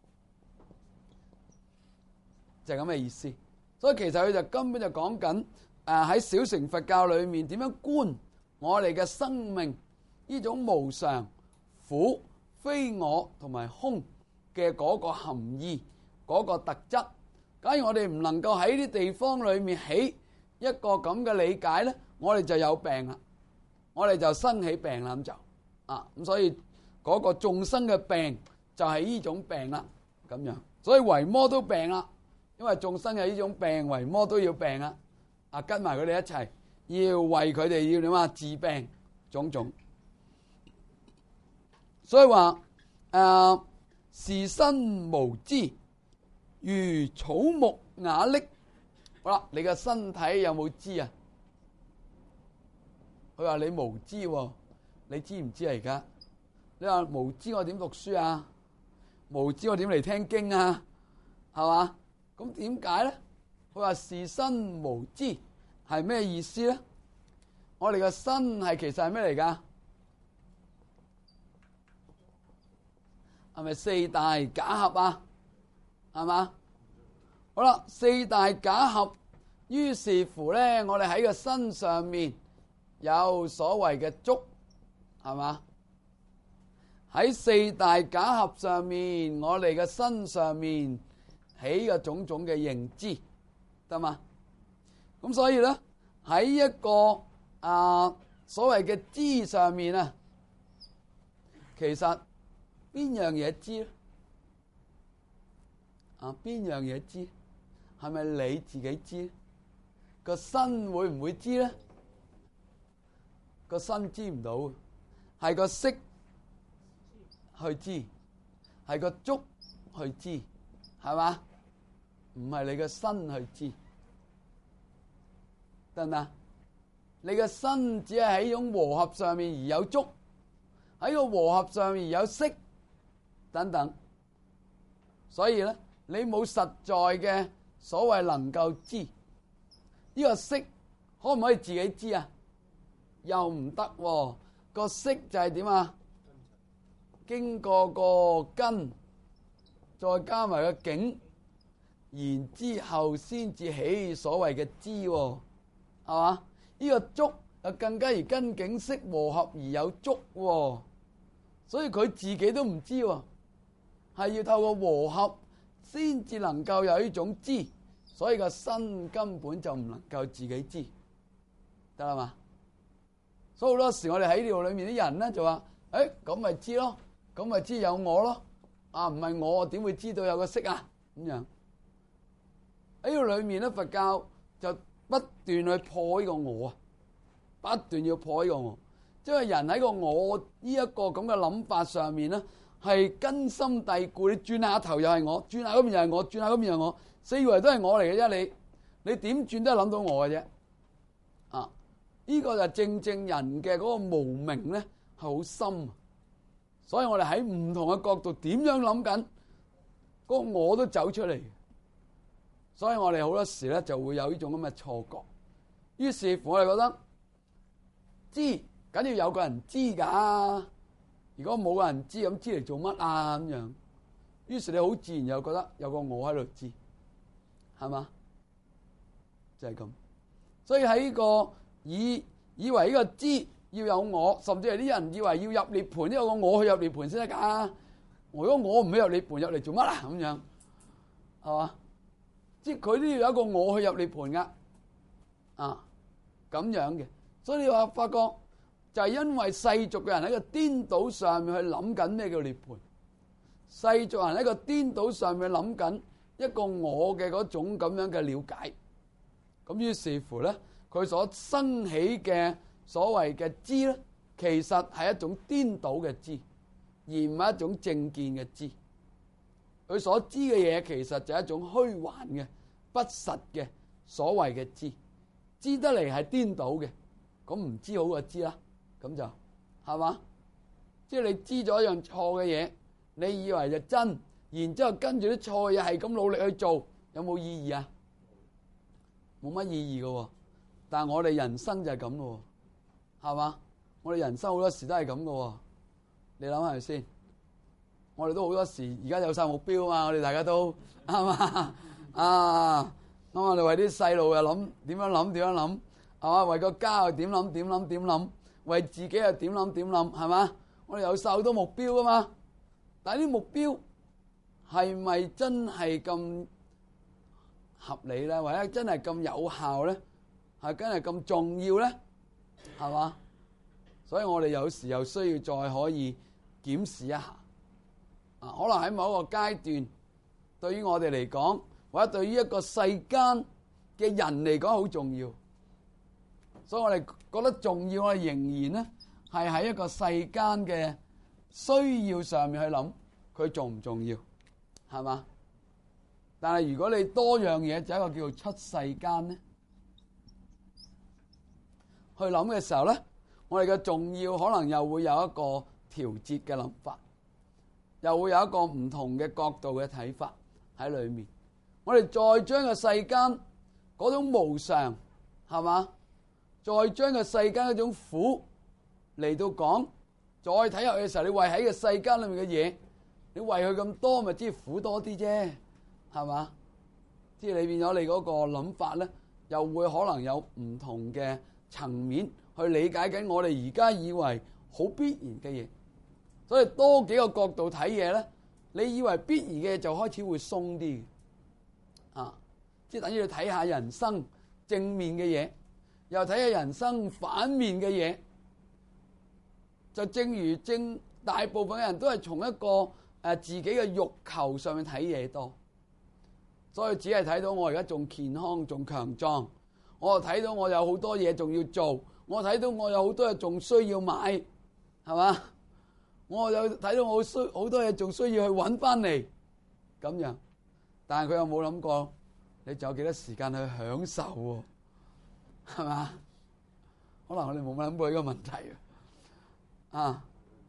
就係咁嘅意思。所以其實佢就根本就講緊喺小乘佛教裏面點樣觀我哋嘅生命呢種無常苦非我同埋空嘅嗰個含義，嗰個特質。假如我哋唔能夠喺啲地方裏面起一個咁嘅理解咧，我哋就有病啦，我哋就生起病啦，咁就咁所以嗰個眾生嘅病就係呢種病啦，咁樣。所以維摩都病啦，因為眾生有呢種病，維摩都要病啦，跟埋佢哋一齊要為佢哋要點啊治病種種。所以話是身無知，如草木瓦礫。好啦，你嘅身體有冇知啊？佢話你無知喎，你知唔知啊？而家你話無知，我點讀書啊？無知我點嚟聽經啊？係嘛？咁點解咧？佢話是身無知係咩意思咧？我哋嘅身係其實係咩嚟噶？係咪四大假合啊？係嘛？好啦，四大假合，於是乎咧，我哋喺個身上面有所謂嘅觸，係嘛？ 喺四大假合上面，我哋嘅身上面起嘅種種嘅認知，得嘛？咁所以咧喺一個所謂嘅知上面啊，其實邊樣嘢知咧？邊樣嘢知？係咪你自己知？個身會唔會知咧？個身知唔到，係個色去知，係個觸去知，係嘛？唔係你個身去知，得唔得？你個身只係喺種和合上面而有觸，喺個和合上面而有色等等，所以咧你冇實在嘅所謂能夠知呢個色，可唔可以自己知啊？又唔得喎，個色就係點啊？經過個根，再加埋個境，然之後先至起所謂嘅知喎，係嘛？呢個觸又更加而根境色和合而有觸喎，所以佢自己都唔知喎，係要透過和合先至能夠有呢種知，所以個身根本就唔能夠自己知，得啦嘛？所以好多時我哋喺呢度裏面啲人咧就話：咁咪知咯，咁咪知有我咯，唔係我點會知道有個色啊？咁樣喺呢度裏面咧，佛教就不斷去破呢個我啊，不斷要破呢個我，即係人喺個我呢一個咁嘅諗法上面咧，係根深蒂固。你轉下頭又係我，轉下嗰邊又係我，轉下嗰邊又係我，四圍都係我嚟嘅啫。你點轉都係諗到我嘅啫。呢個就正正人嘅嗰個無明咧係好深，所以我哋喺唔同嘅角度點樣諗緊，嗰個我都走出嚟。所以我哋好多時咧就會有呢種咁嘅錯覺。於是乎我哋覺得知梗要有個人知㗎，如果冇個人知，咁知嚟做乜啊？咁樣，於是你好自然又覺得有個我喺度知，係嘛？就係咁。所以喺呢個以為呢個知要有我，甚至係啲人以為要入涅盤，有個我去入涅盤先得㗎。如果我唔去入涅盤，入嚟做乜啊？咁樣係嘛？即係佢都要有一個我去入涅盤㗎，咁樣嘅。所以你話發覺就係因為世俗嘅人喺個顛倒上面去諗緊咩叫涅盤，世俗人喺個顛倒上面諗緊一個我嘅嗰種咁樣嘅了解，咁於是乎咧，佢所生起嘅所謂嘅知咧，其實係一種顛倒嘅知，而唔係一種正見嘅知。佢所知嘅嘢其實就係一種虛幻嘅、不實嘅所謂嘅知，知得嚟係顛倒嘅，咁唔知好過知啦，咁就係嘛？即係你知咗一樣錯嘅嘢，你以為就真，然之後跟住啲錯嘢係咁努力去做，有冇意義啊？冇乜意義嘅喎。但係我哋人生就係咁咯，係嘛？我哋人生好多時都係咁嘅喎，你諗下係咪先？我哋都好多時而家有晒目標啊嘛，我哋大家都係嘛？咁我哋為啲細路又諗點樣諗，係嘛？為個家又點諗，為自己又點諗，係嘛？我哋有晒好多目標噶嘛，但係啲目標係咪真係咁合理咧？或者真係咁有效咧？係真係咁重要咧？係嘛？所以我哋有時又需要再可以檢視一下。可能喺某一個階段，對於我哋嚟講，或者對於一個世間嘅人嚟講好重要。所以我哋覺得重要，我哋仍然咧係喺一個世間嘅需要上面去諗，佢重唔重要，係嘛？但係如果你多樣嘢，就一個叫做出世間咧，去諗嘅時候咧，我哋嘅重要可能又會有一個調節嘅諗法，又會有一個唔同嘅角度嘅睇法喺裏面。我哋再將個世間嗰種無常，係嘛？再將個世間嗰種苦嚟到講，再睇入去嘅時候，你為喺個世間裏面嘅嘢，你為佢咁多，咪即係苦多啲啫，係嘛？即係你變咗你嗰個諗法咧，又會可能有唔同嘅層面去理解緊我哋而家以為好必然嘅嘢。 所以多幾個角度睇嘢咧，你以為必然嘅就開始會鬆啲啊！即係等於你睇下人生正面嘅嘢，又睇下人生反面嘅嘢。就正如大部分嘅人都係從一個自己嘅欲求上面睇嘢多，所以只係睇到我而家仲健康仲強壯，我又睇到我有好多嘢仲要做，我睇到我有好多嘢仲需要買，係嘛？我有睇到我好多嘢仲需要去揾翻嚟咁樣，但係佢又冇諗過你仲有幾多時間去享受喎？係嘛？可能我哋冇諗過呢個問題啊！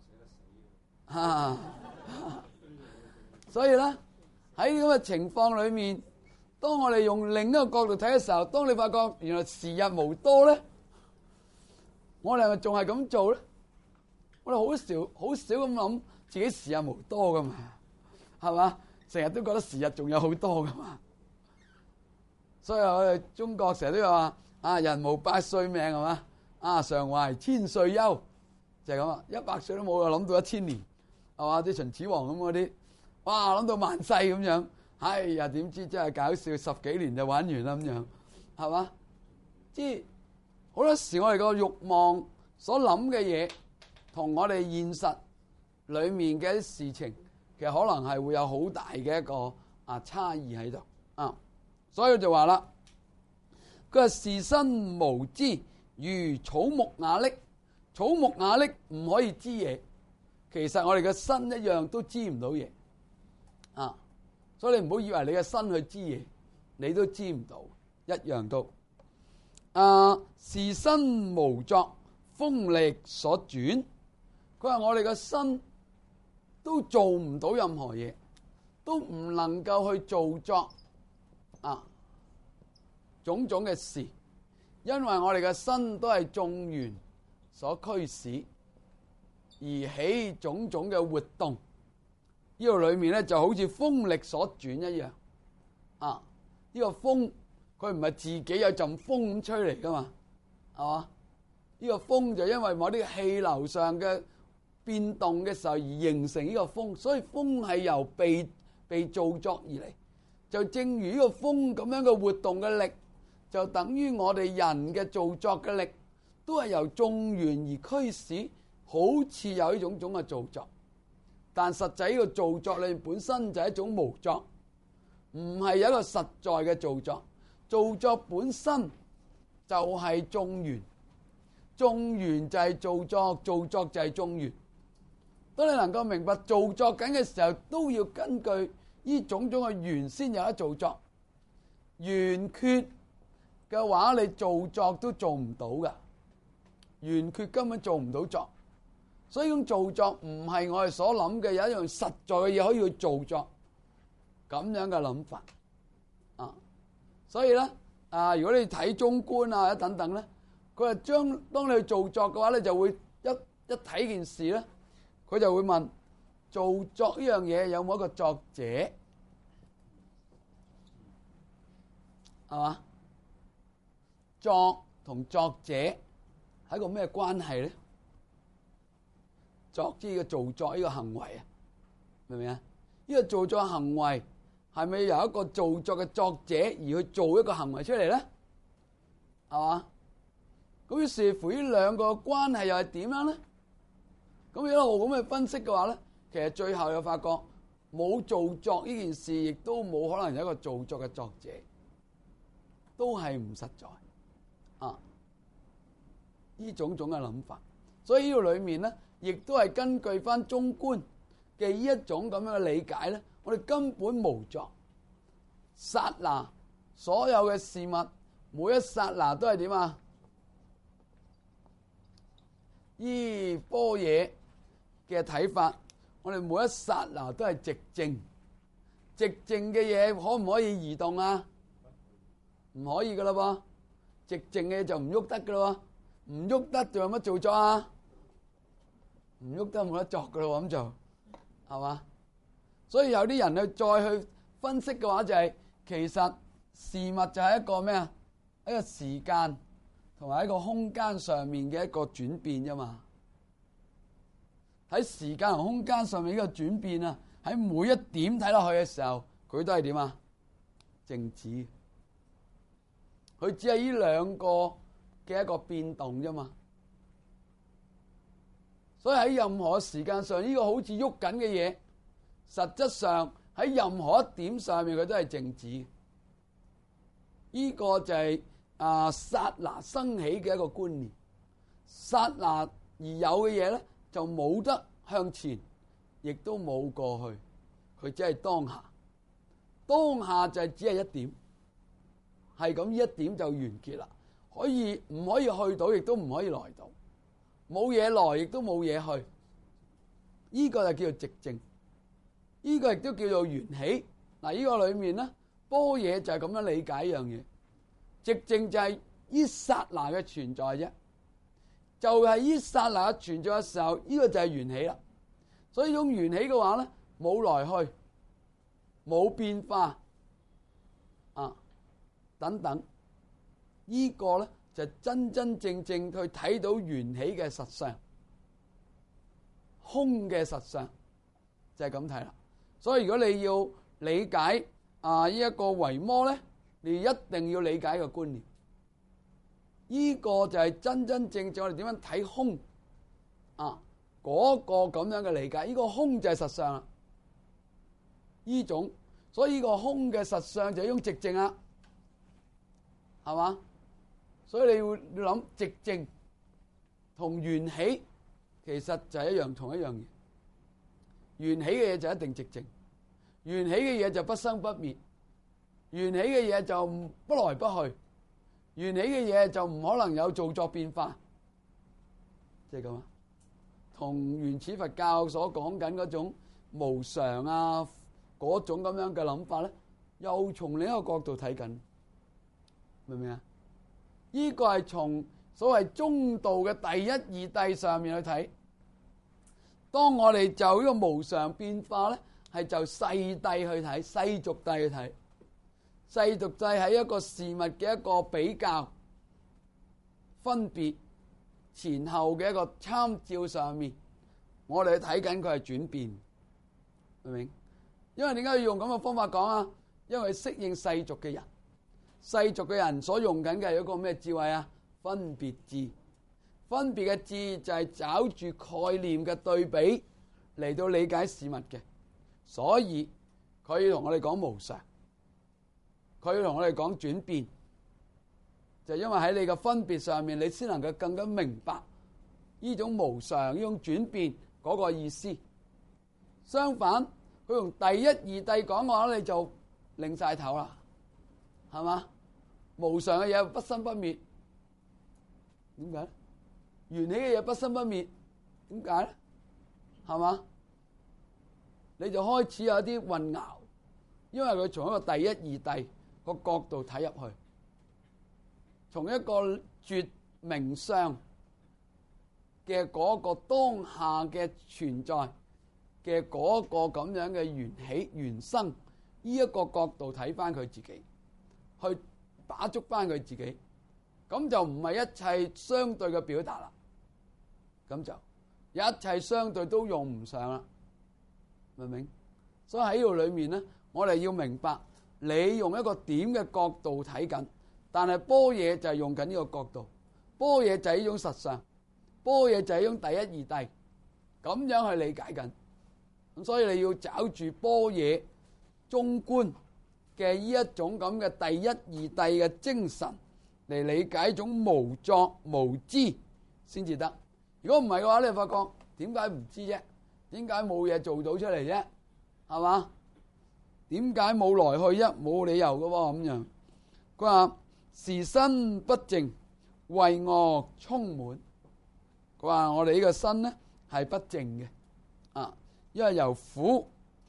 所以咧喺咁嘅情況裏面，當我哋用另一個角度睇嘅時候，當你發覺原來時日無多咧，我哋係咪仲係咁做咧？我哋好少咁諗自己時日無多噶嘛，係嘛？成日都覺得時日仲有好多噶嘛。所以我哋中國成日都話人無百歲命，係嘛？常懷千歲憂，就係咁啊！100歲都冇，又諗到1000年，係嘛？啲秦始皇咁嗰啲，哇諗到萬世咁樣，哎呀點知真係搞笑，10幾年就玩完啦咁樣，係嘛？即係好多時我哋個慾望所諗嘅嘢，同我哋現實裡面嘅一啲事情，其實可能係會有好大嘅一個差異喺度啊！所以就話啦，佢話士身無枝，如草木瓦礫。草木瓦礫唔可以知嘢，其實我哋嘅身一樣都知唔到嘢啊！所以你唔好以為你嘅身去知嘢，你都知唔到，一樣都士身無作，風力所轉。佢話我哋嘅身都做唔到任何嘢，都唔能夠去做作種種嘅事，因為我哋嘅身都係眾緣所驅使而起種種嘅活動。呢個裏面咧就好似風力所轉一樣呢個風佢唔係自己有陣風咁吹嚟噶嘛，係嘛？呢個風就因為某啲氣流上嘅變動嘅時候而形成呢個風，所以風係由被造作而嚟。就正如呢個風咁樣嘅活動嘅力，就等於我哋人嘅造作嘅力，都係由眾緣而驅使，好似有呢種嘅造作。但實際呢個造作裏本身就係一種無作，唔係有一個實在嘅造作。造作本身就係眾緣，眾緣就係造作，造作就係眾緣。當你能夠明白造作緊嘅時候，都要根據呢種種嘅緣先有得造作。緣缺嘅話，你造作都做唔到噶。緣缺根本做唔到作，所以呢種造作唔係我哋所諗嘅有一樣實在嘅嘢可以去造作咁樣嘅諗法所以咧如果你睇中觀或者等等咧，佢係當你去造作嘅話咧，就會一睇件事咧，佢就會問造作呢樣嘢有冇一個作者，係嘛？作同作者係一個咩關係咧？作之嘅造作呢個行為明唔明啊？呢個造作行為係咪由一個造作嘅作者而去做一個行為出嚟咧？係嘛？咁於是乎呢兩個關係又係點樣咧？咁一路咁去分析嘅話咧，其實最後又發覺冇造作呢件事，亦都冇可能有一個造作嘅作者，都係唔實在呢種種嘅諗法。所以呢個裏面咧，亦都係根據翻中觀嘅呢一種咁樣嘅理解咧，我哋根本無作，剎那所有嘅事物，每一剎那都係點啊？依般若嘅睇法，我哋每一剎那都係寂靜。寂靜嘅嘢可唔可以移動啊？唔可以噶啦噃，寂靜嘅嘢就唔喐得噶啦，唔喐得就有乜造作啊？唔喐得冇得作噶啦，咁就係嘛？所以有啲人去再去分析嘅話，就係其實事物就係一個咩啊？一個時間同埋一個空間上面嘅一個轉變啫嘛。 喺時間同空間上面呢個轉變啊，喺每一點睇落去嘅時候，佢都係點啊？靜止。佢只係呢兩個嘅一個變動啫嘛。所以喺任何時間上，呢個好似喐緊嘅嘢，實質上喺任何一點上面，佢都係靜止。呢個就係剎那生起嘅一個觀念。剎那而有嘅嘢咧，就冇得向前，亦都冇過去，佢只係當下。當下就係只係一點，係咁，呢一點就完結啦。可以唔可以去到，亦都唔可以來到。冇嘢來，亦都冇嘢去。呢個就叫做寂靜。呢個亦都叫做緣起。嗱，呢個裏面咧，般若就係咁樣理解一樣嘢。寂靜就係呢剎那嘅存在啫。就係呢剎那存在嘅時候，呢個就係緣起啦。所以呢種緣起嘅話咧，冇來去，冇變化等等，呢個咧就真真正正去睇到緣起嘅實相，空嘅實相就係咁睇啦。所以如果你要理解呢一個維摩咧，你一定要理解個觀念。呢個就係真真正正我哋點樣睇空嗰個咁樣嘅理解。呢個空就係實相啦。呢種，所以呢個空嘅實相就係一種寂靜啦，係嘛？所以你要諗寂靜同緣起，其實就係同一樣嘢。緣起嘅嘢就一定寂靜，緣起嘅嘢就不生不滅，緣起嘅嘢就不來不去，緣起嘅嘢就唔可能有造作變化，即係咁啊。同原始佛教所講緊嗰種無常嗰種咁樣嘅諗法咧，又從另一個角度睇緊，明唔明啊？呢個係從所謂中道嘅第一義諦上面去睇。當我哋就呢個無常變化咧，係就世諦去睇，世俗諦去睇。世俗諦係一個事物嘅一個比較、分別、前後嘅一個參照上面，我哋去睇緊佢係轉變，明唔明？因為點解要用咁嘅方法講啊？因為適應世俗嘅人，世俗嘅人所用緊嘅係一個咩智慧啊？分別智。分別嘅智就係找住概念嘅對比嚟到理解事物嘅，所以佢要同我哋講無常，佢要同我哋講轉變，就因為喺你嘅分別上面，你先能夠更加明白呢種無常、呢種轉變嗰個意思。相反，佢用第一義諦講嘅話，你就擰晒頭啦，係嘛？無常嘅嘢不生不滅，點解？緣起嘅嘢不生不滅，點解咧？係嘛？你就開始有啲混淆，因為佢從一個第一義諦個角度睇入去，從一個絕名相嘅嗰個當下嘅存在嘅嗰個咁樣嘅緣起緣生呢一個角度睇翻佢自己，去把捉翻佢自己，咁就唔係一切相對嘅表達啦。咁就一切相對都用唔上啦，明唔明？所以喺呢度裏面咧，我哋要明白，你用一個點嘅角度睇緊，但係般若就係用緊呢個角度，般若就係呢種實相，般若就係呢種第一義諦，咁樣去理解緊。咁所以你要找住般若中觀嘅呢一種咁嘅第一義諦嘅精神嚟理解一種無作無知先至得。如果唔係嘅話，你發覺點解唔知啫？點解冇嘢做到出嚟啫？係嘛？點解冇來去啫？冇理由嘅喎咁樣。佢話時身不淨，穢惡充滿。佢話我哋呢個身咧係不淨嘅，因為由苦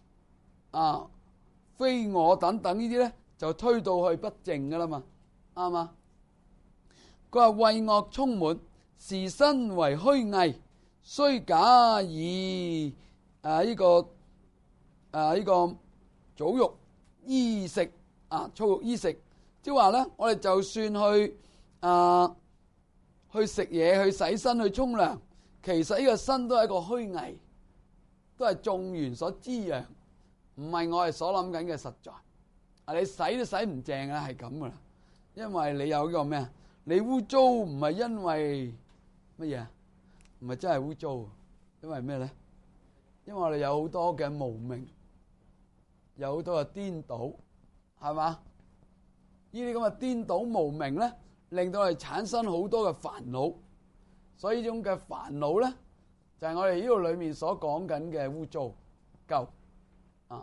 非我等等呢啲咧就推到去不淨嘅啦嘛，啱嘛？佢話穢惡充滿。時身為虛偽，雖假以呢個早欲衣食粗欲衣食，即係話咧，我哋就算去食嘢、去洗身、去沖涼，其實呢個身都係一個虛偽， 都係眾緣所滋養，唔係我哋所諗緊嘅實在。你洗都洗唔淨啦，係咁噶啦。因為你有呢個咩啊？你污糟唔係因為乜嘢啊？唔係真係污糟，因為咩咧？因為我哋有好多嘅無明，有好多嘅顛倒，係嘛？呢啲咁嘅顛倒無明咧，令到我哋產生好多嘅煩惱。所以呢種嘅煩惱咧，就係我哋呢度裏面所講緊嘅污糟垢啊。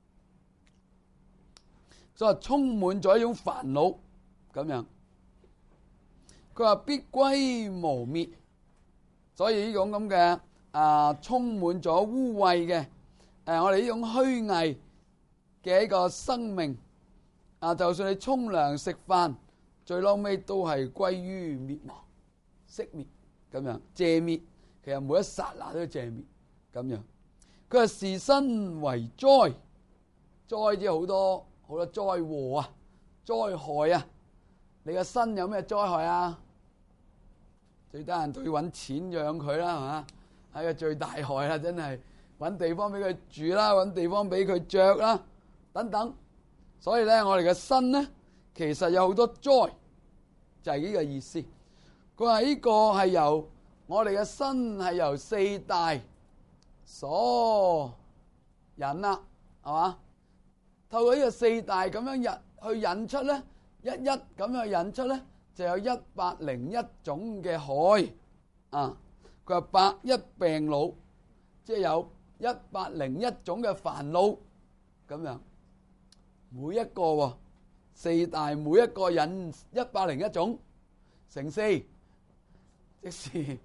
所以充滿咗一種煩惱咁樣。佢話必歸無滅，所以呢種咁嘅充滿咗污穢嘅我哋呢種虛偽嘅一個生命就算你沖涼食飯，最撈尾都係歸於滅亡、熄滅咁樣，謝滅。其實每一剎那都謝滅咁樣。佢話是身為災，災即係好多災禍啊、災害啊。你個身有咩災害啊？最得人都要揾錢養佢啦，係嘛？係個最大害啦，真係揾地方俾佢住啦，揾地方俾佢着啦，等等。所以咧，我哋嘅身咧，其實有好多災，就係呢個意思。佢話呢個係由我哋嘅身係由四大所引啦，係嘛？透過呢個四大咁樣去引出咧，一咁樣引出咧，就有101種嘅害啊！佢話101病惱，即係有101種嘅煩惱咁樣。每一個四大每一個引101種乘4，即是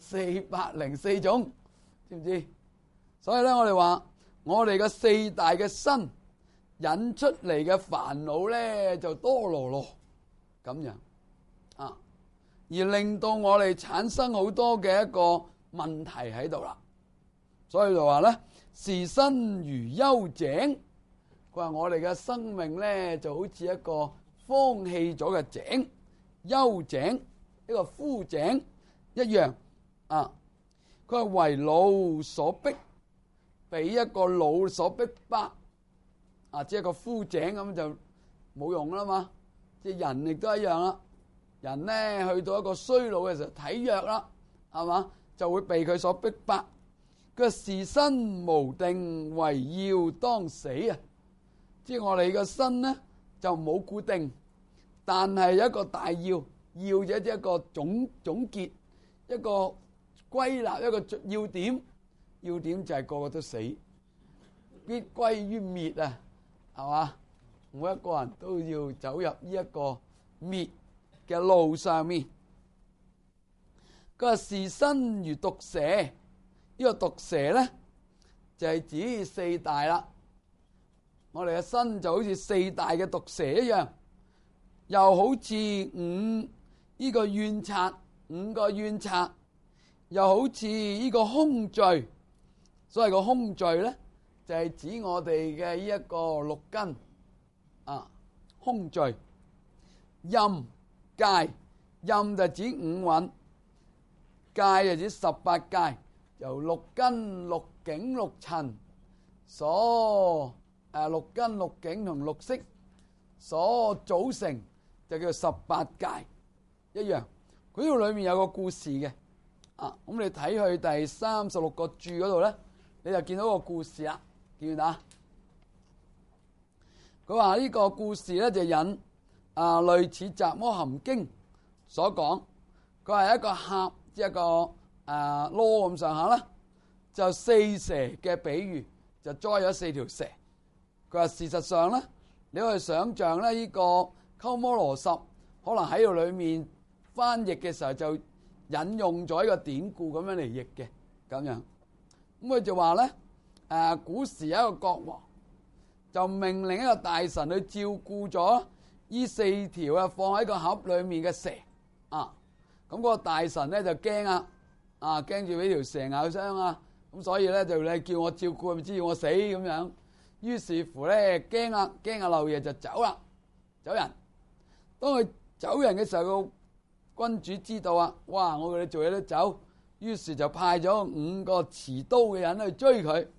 404種，知唔知？所以咧，我哋話我哋嘅四大嘅身引出嚟嘅煩惱咧，就多羅羅咁樣啊，而令到我哋產生好多嘅一個問題喺度啦。所以就話咧，是身如幽井。佢話我哋嘅生命咧，就好似一個荒棄咗嘅井，幽井，一個枯井一樣啊。佢話為老所逼，俾一個老所逼迫啊，即係個枯井咁就冇用啦嘛。即係人亦都一樣啦。人咧去到一個衰老嘅時候，體弱啦，係嘛，就會被佢所逼迫。佢話是身無定，為要當死啊！即係我哋個身咧就冇固定，但係有一個大要者，即係一個總結，一個歸納，一個要點。要點就係個個都死，必歸於滅啊，係嘛？每一個人都要走入呢一個滅嘅路上面。佢話是身如毒蛇，呢個毒蛇咧就係指四大啦。我哋嘅身就好似四大嘅毒蛇一樣，又好似呢個怨賊，五個怨賊，又好似呢個空罪。所謂個空罪咧，就係指我哋嘅呢一個六根啊，空罪。陰界，陰就指五蘊，界就指18界，由六根、六境、六塵所六根、六境同六識所組成，就叫做18界一樣。佢呢度裏面有個故事嘅啊，咁你睇去第36個注嗰度咧，你就見到個故事啦，見唔見啊？佢話呢個故事咧就引類似《雜阿含經》所講，佢係一個盒，即係一個籮咁上下啦，就4蛇嘅比喻，就栽咗4條蛇。佢話事實上咧，你可以想象咧，呢個鳩摩羅什可能喺度裏面翻譯嘅時候就引用咗呢個典故咁樣嚟譯嘅咁樣。咁佢就話咧，古時有一個國王就命令一個大臣去照顧咗呢4條放喺個盒裏面嘅蛇啊。咁嗰個大臣咧就驚驚住俾條蛇咬傷啊。咁所以咧就你叫我照顧，咪知要我死咁樣。於是乎咧驚漏夜就走啦，走人。當佢走人嘅時候，個君主知道啊，哇！我叫你做嘢都走，於是就派咗5個持刀嘅人去追佢。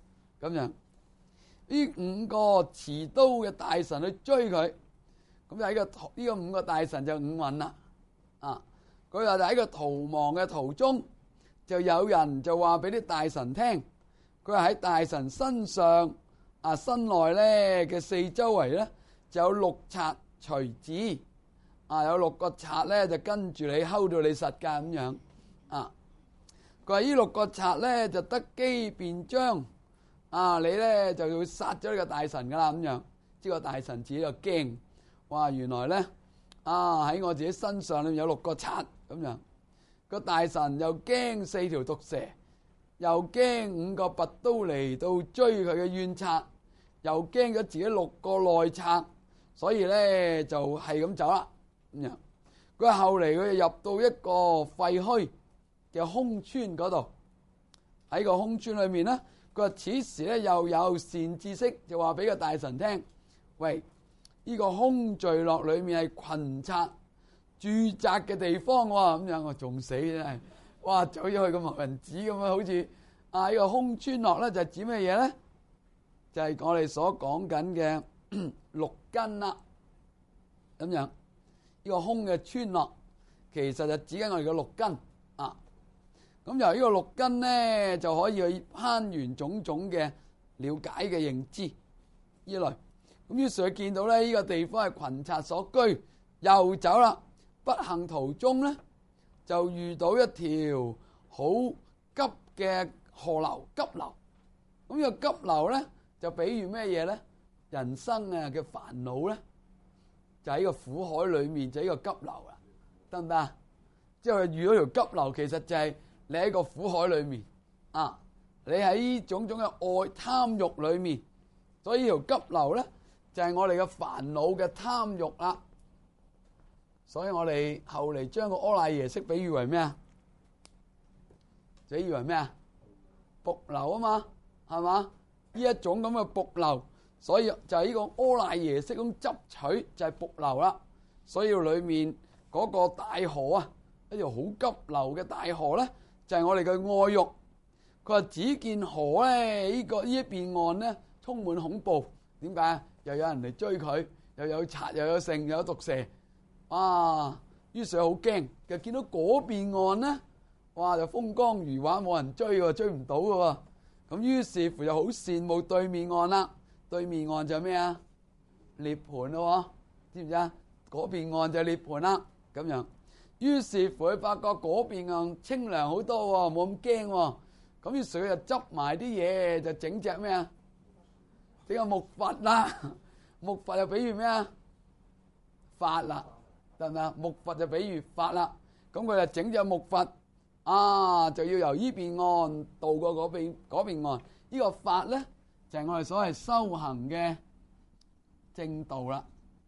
咁樣。呢5個持刀嘅大臣去追佢，咁就喺呢個5個大臣就5運啦。佢就喺個逃亡嘅途中，就有人就話俾啲大臣聽，佢話喺大臣身上身內咧嘅四周圍咧就有6賊隨子，有6個賊咧就跟住你睺到你實㗎咁樣。佢話呢6個賊咧就得機便將你咧就要殺咗呢個大臣㗎啦咁樣。呢個大臣自己就驚，哇！原來咧喺我自己身上裏面有6個賊咁樣。個大臣又驚4條毒蛇，又驚5個拔刀嚟到追佢嘅怨賊，又驚咗自己6個內賊，所以咧就係咁走啦咁樣。佢後嚟佢入到一個廢墟嘅空村嗰度，喺個空村裏面咧，佢話此時咧又有善知識就話俾個大臣聽，喂，呢個空聚落裏面係群賊住宅嘅地方喎，咁樣我仲死真係，哇！走咗去個墨雲寺咁樣，好似呢個空村落咧就係指咩嘢咧？就係我哋所講緊嘅6根啦，咁樣呢個空嘅村落其實就指緊我哋嘅6根咁由呢個6根咧就可以去攀緣種種嘅了解嘅認知依類。咁於是佢見到咧呢個地方係群賊所居，又走啦。不幸途中咧就遇到一條好急嘅河流急流。咁呢個急流咧就比喻咩嘢咧？人生嘅煩惱咧就喺個苦海裏面，就喺個急流啦，得唔得？即係遇到條急流，其實就係你喺個苦海裏面你喺種種嘅愛貪欲裏面，所以呢條急流咧就係我哋嘅煩惱嘅貪欲啦。所以我哋後嚟將個阿賴耶識比喻為咩啊？就以為咩啊？瀑流啊嘛，係嘛？呢一種咁嘅瀑流，所以就係呢個阿賴耶識咁執取就係瀑流啦。所以裏面嗰個大河一條好急流嘅大河咧，就係我哋嘅愛欲。佢話只見河咧，呢一邊岸咧充滿恐怖。點解？又有人嚟追佢，又有賊，又有剩，又有毒蛇。於是好驚，就見到嗰邊岸咧，哇！就風光如畫，冇人追喎，追唔到嘅喎。咁於是乎就好羨慕對面岸啦。對面岸就咩啊？涅槃咯，知唔知啊？嗰邊岸就涅槃啦，咁樣。於是乎佢發覺嗰邊岸清涼好多喎，冇咁驚喎。咁於是佢就執埋啲嘢，就整隻咩啊？整個木筏啦。木筏就比喻咩啊？筏啦。得唔得？木筏就比喻法啦，咁佢就整隻木筏就要由呢邊岸渡過嗰邊岸。呢個法咧就係我哋所謂修行嘅正道啦，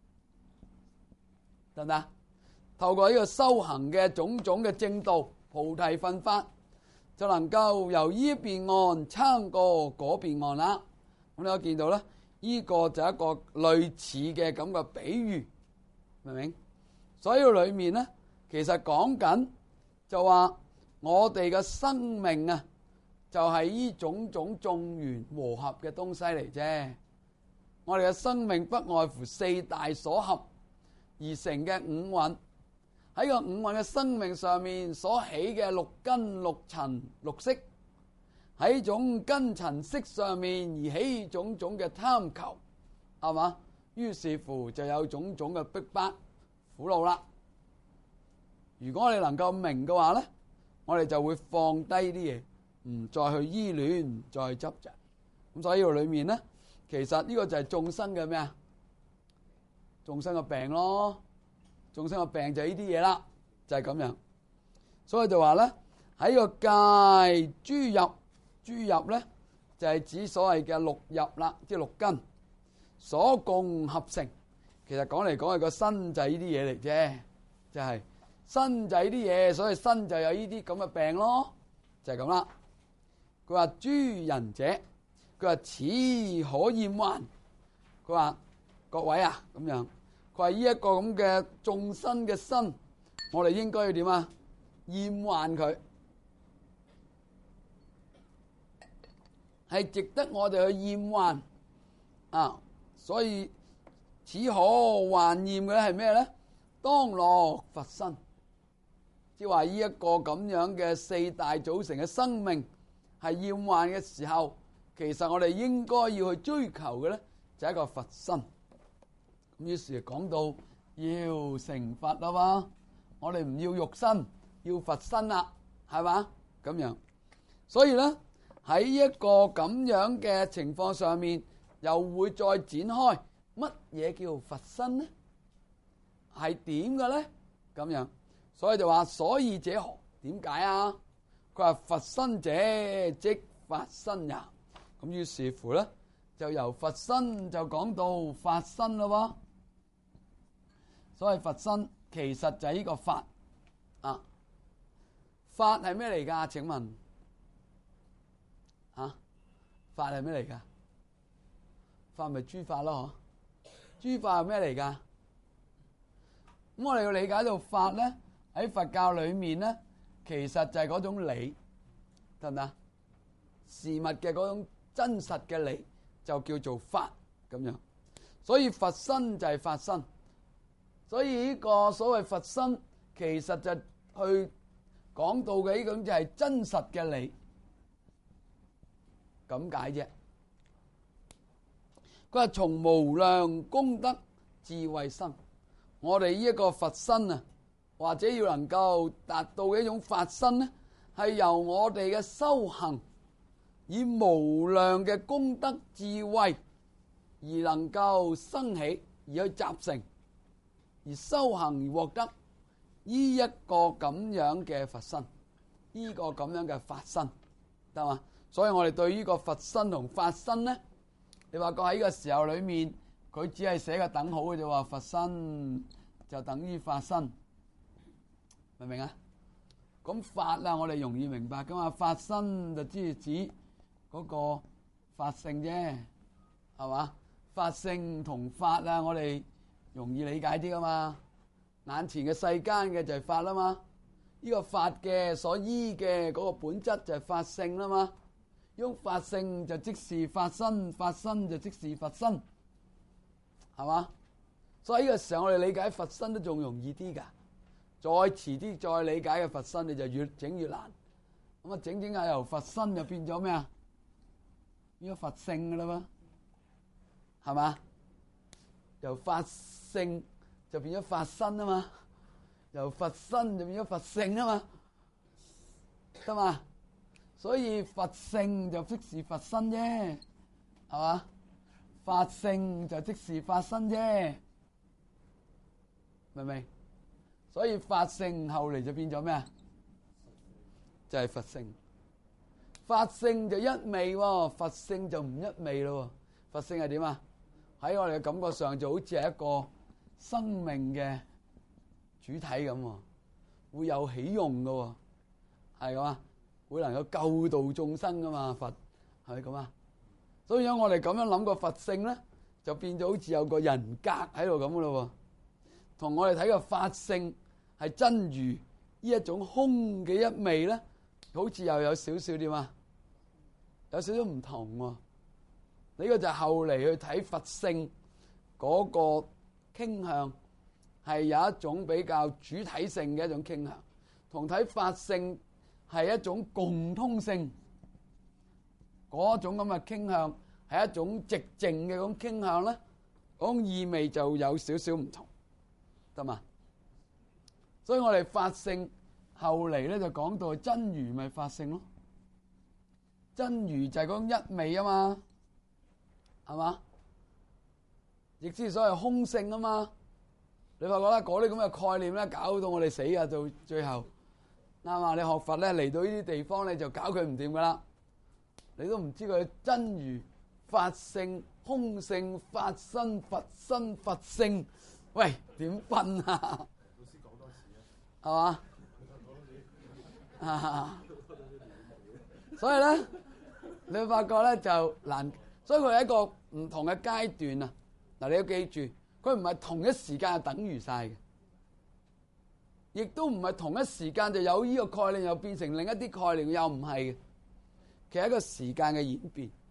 得唔得？透過呢個修行嘅種種嘅正道菩提分法，就能夠由呢邊岸撐過嗰邊岸啦。咁你可以見到咧，呢個就係一個類似嘅咁嘅比喻，明唔明？所以裏面咧，其實講緊就話我哋嘅生命就係呢種種眾緣和合嘅東西嚟啫。我哋嘅生命不外乎4大所合而成嘅5蘊，喺個5蘊嘅生命上面所起嘅6根6塵6識，喺種根塵識上面而起種種嘅貪求，係嘛？於是乎就有種種嘅逼迫苦惱啦。如果我哋能夠明嘅話咧，我哋就會放低啲嘢，唔再去依戀，唔再去執着。咁所以裏面咧，其實呢個就係眾生嘅咩啊？眾生嘅病咯，眾生嘅病就係呢啲嘢啦，就係咁樣。所以就話咧，喺個戒諸入咧，就係指所謂嘅6入啦，即係6根所共合成。其實講嚟講係個身仔啲嘢嚟啫，就係身仔啲嘢，所以身就有呢啲咁嘅病咯，就係咁啦。佢話諸人者，佢話此可厭患。佢話各位咁樣，佢話呢一個咁嘅眾生嘅身，我哋應該要點啊？厭患佢。 係值得我哋去厭患啊！所以此可患厭嘅係咩咧？當樂罰身，即係話呢一個咁樣嘅四大組成嘅生命係厭患嘅時候，其實我哋應該要去追求嘅咧，就係一個罰身。咁於是講到要成佛啦嘛，我哋唔要肉身，要佛身啦，係嘛？咁樣，所以咧喺一個咁樣嘅情況上面，又會再展開乜嘢叫佛身呢？係點嘅咧？咁樣，所以就話所以者何？點解啊？佢話佛身者即法身也。咁於是乎咧，就由佛身就講到法身啦喎。所謂佛身其實就係呢個法啊。法係咩嚟㗎？請問啊，法係咩嚟㗎？法咪諸法咯，諸法係咩嚟㗎？咁我哋要理解到法咧，喺佛教裏面咧，其實就係嗰種理，得唔得？事物嘅嗰種真實嘅理就叫做法咁樣。所以佛身就係法身，所以呢個所謂佛身其實就去講到嘅呢種就係真實嘅理，咁解啫。佢話從無量功德智慧生，我哋呢一個佛身啊，或者要能夠達到嘅一種法身咧，係由我哋嘅修行以無量嘅功德智慧而能夠生起，而去集成，而修行而獲得呢一個咁樣嘅佛身，呢個咁樣嘅法身，得嘛？所以我哋對呢個佛身同法身咧，你話個喺呢個時候裏面，佢只係寫個等號嘅啫，話佛身就等於法身，明唔明啊？咁法啊，我哋容易明白噶嘛？法身就指嗰個法性啫，係嘛？法性同法啊，我哋容易理解啲噶嘛？眼前嘅世間嘅就係法啦嘛，呢個法嘅所依嘅嗰個本質就係法性啦嘛。用法性就即是法身，法身就即是佛身，係嘛？所以呢個時候我哋理解佛身都仲容易啲噶，再遲啲再理解嘅佛身你就越整越難。咁啊整下由佛身就變咗咩啊？變咗佛性噶啦嘛，係嘛？由法性就變咗法身啊嘛，由佛身就變咗佛性啊嘛，得嘛？所以佛性就即是佛身啫，係嘛？法性就即是法身啫，明唔明？所以法性後嚟就變咗咩啊？就係佛性。法性就一味喎，佛性就唔一味咯。佛性係點啊？喺我哋嘅感覺上就好似係一個生命嘅主體咁，會有起用㗎喎，係咁啊？會能夠救度眾生噶嘛？佛係咪咁啊？所以我哋咁樣諗個佛性咧，就變咗好似有個人格喺度咁噶咯。同我哋睇個法性係真如呢一種空嘅一味咧，好似又有少少點啊？有少少唔同喎。呢個就係後嚟去睇佛性嗰個傾向，係有一種比較主體性嘅一種傾向，同睇法性係一種共通性，嗰種咁嘅傾向係一種寂靜嘅咁傾向咧，嗰種意味就有少少唔同，得嘛？所以我哋法性後嚟咧就講到真如咪法性咯，真如就係嗰種一味啊嘛，係嘛？亦之所謂空性啊嘛，你發覺啦，嗰啲咁嘅概念咧，搞到我哋死啊！到最後。啱啊！你學佛咧嚟到呢啲地方，你就搞佢唔掂噶啦，你都唔知佢真如、法性、空性、法身、佛身、佛性，喂，點分啊？老師講多次啊，係嘛？啊，所以咧，你會發覺咧就難，所以佢係一個唔同嘅階段啊。嗱，你要記住，佢唔係同一時間係等於晒嘅。亦都唔係同一時間就有呢個概念，又變成另一啲概念，又唔係嘅。其實係一個時間嘅演變。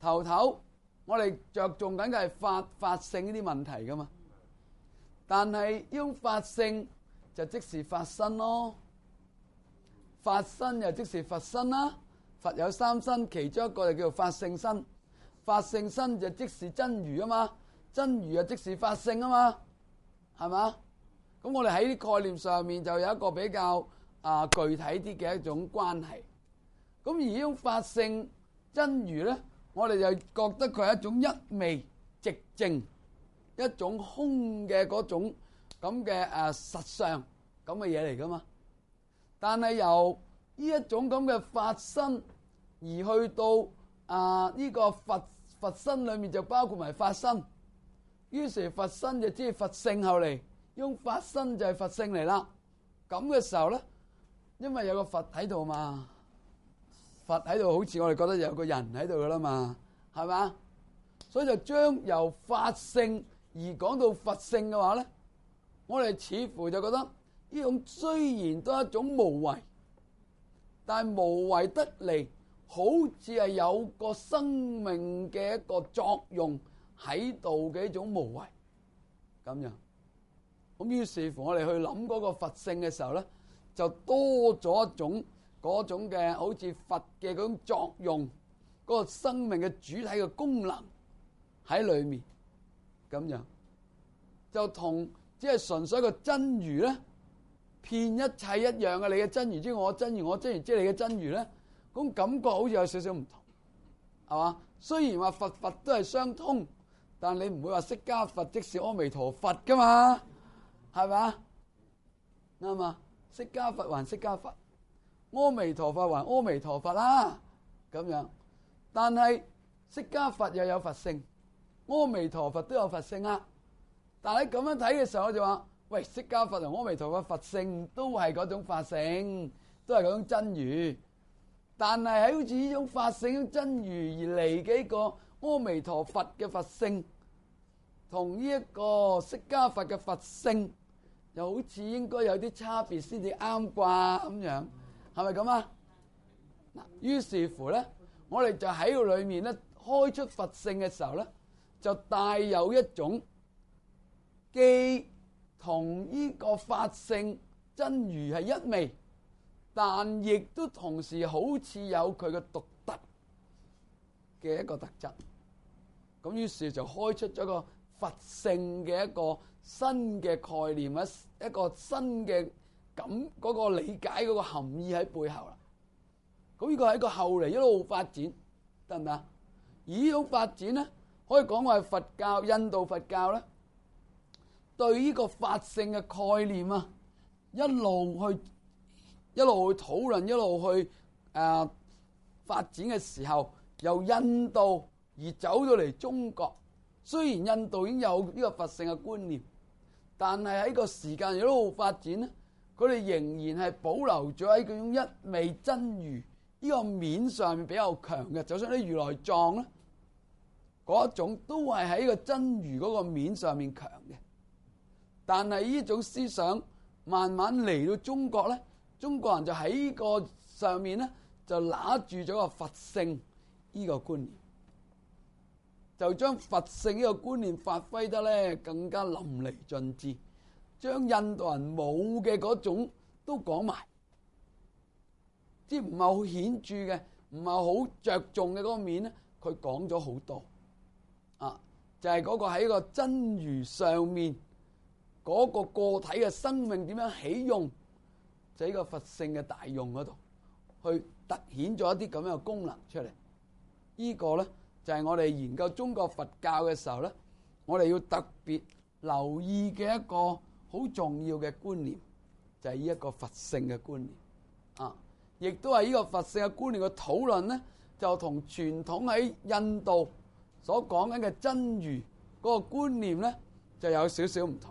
頭我哋着重緊嘅係法性呢啲問題噶嘛，但係呢種法性就即是法身咯，法身又即是佛身啦。佛有三身，其中一個就叫做法性身，法性身就即是真如啊嘛，真如啊即是法性啊嘛，係嘛？咁我哋喺啲概念上面就有一個比較具體啲嘅一種關係。咁而呢種法性真如咧，我哋就覺得佢係一種一味寂靜，一種空嘅嗰種咁嘅實相咁嘅嘢嚟噶嘛。但係由呢一種咁嘅法身而去到呢個佛身裏面就包括埋法身，於是佛身就即係佛性後嚟，用法身就係佛性嚟啦。咁嘅時候咧，因為有個佛喺度嘛，佛喺度好似我哋覺得有個人喺度噶啦嘛，係嘛？所以就將由法性而講到佛性嘅話咧，我哋似乎就覺得呢種雖然都係一種無為，但係無為得嚟，好似係有個生命嘅一個作用喺度嘅一種無為咁樣。咁於是乎我哋去諗嗰個佛性嘅時候咧，就多咗一種嗰種嘅好似佛嘅嗰種作用，嗰個生命嘅主體嘅功能喺裏面咁樣，就同即係純粹一個真如咧，遍一切一樣嘅。你嘅真如即係我真如，我真如即係你嘅真如咧，咁感覺好似有少少唔同，係嘛？雖然話佛都係相通，但你唔會話釋迦佛即是阿彌陀佛噶嘛，係嘛？啱嘛？釋迦佛還釋迦佛，阿彌陀佛還阿彌陀佛啦，咁樣。但係釋迦佛又有佛性，阿彌陀佛都有佛性啊。但係咁樣睇嘅時候，我就話：喂，釋迦佛同阿彌陀佛佛性都係嗰種法性，都係嗰種真如。但係喺好似呢種法性、真如而嚟嘅一個阿彌陀佛嘅佛性，同呢一個釋迦佛嘅佛性，又好似應該有啲差別先至啱啩咁樣，係咪咁啊？嗱，於是乎咧，我哋就喺個裏面咧開出佛性嘅時候咧，就帶有一種既同呢個法性真如係一味，但亦都同時好似有佢嘅獨特嘅一個特質。咁於是就開出咗個佛性嘅一個新嘅概念，一個新嘅嗰個理解嗰個含義喺背後啦。咁呢個係一個後嚟一路發展，得唔得？而呢種發展咧，可以講話係佛教、印度佛教咧，對呢個法性嘅概念啊，一路去討論，一路去發展嘅時候，由印度而走到嚟中國。雖然印度已經有呢個佛性嘅觀念，但係喺個時間一路發展咧，佢哋仍然係保留咗喺嗰種一味真如呢個面上面比較強嘅。就算啲如來藏咧，嗰一種都係喺個真如嗰個面上面強嘅。但係呢種思想慢慢嚟到中國咧，中國人就喺呢個上面咧就拿住咗個佛性呢個觀念，就將佛性呢個觀念發揮得咧更加淋漓盡致，將印度人冇嘅嗰種都講埋，即係唔係好顯著嘅，唔係好着重嘅嗰個面咧，佢講咗好多就係嗰個喺個真如上面嗰個個體嘅生命點樣起用，就喺個佛性嘅大用嗰度去凸顯咗一啲咁樣嘅功能出嚟。呢個咧就係我哋研究中國佛教嘅時候咧，我哋要特別留意嘅一個好重要嘅觀念，就係呢一個佛性嘅觀念亦都係呢個佛性嘅觀念嘅討論咧，就同傳統喺印度所講緊嘅真如嗰個觀念咧，就有少少唔同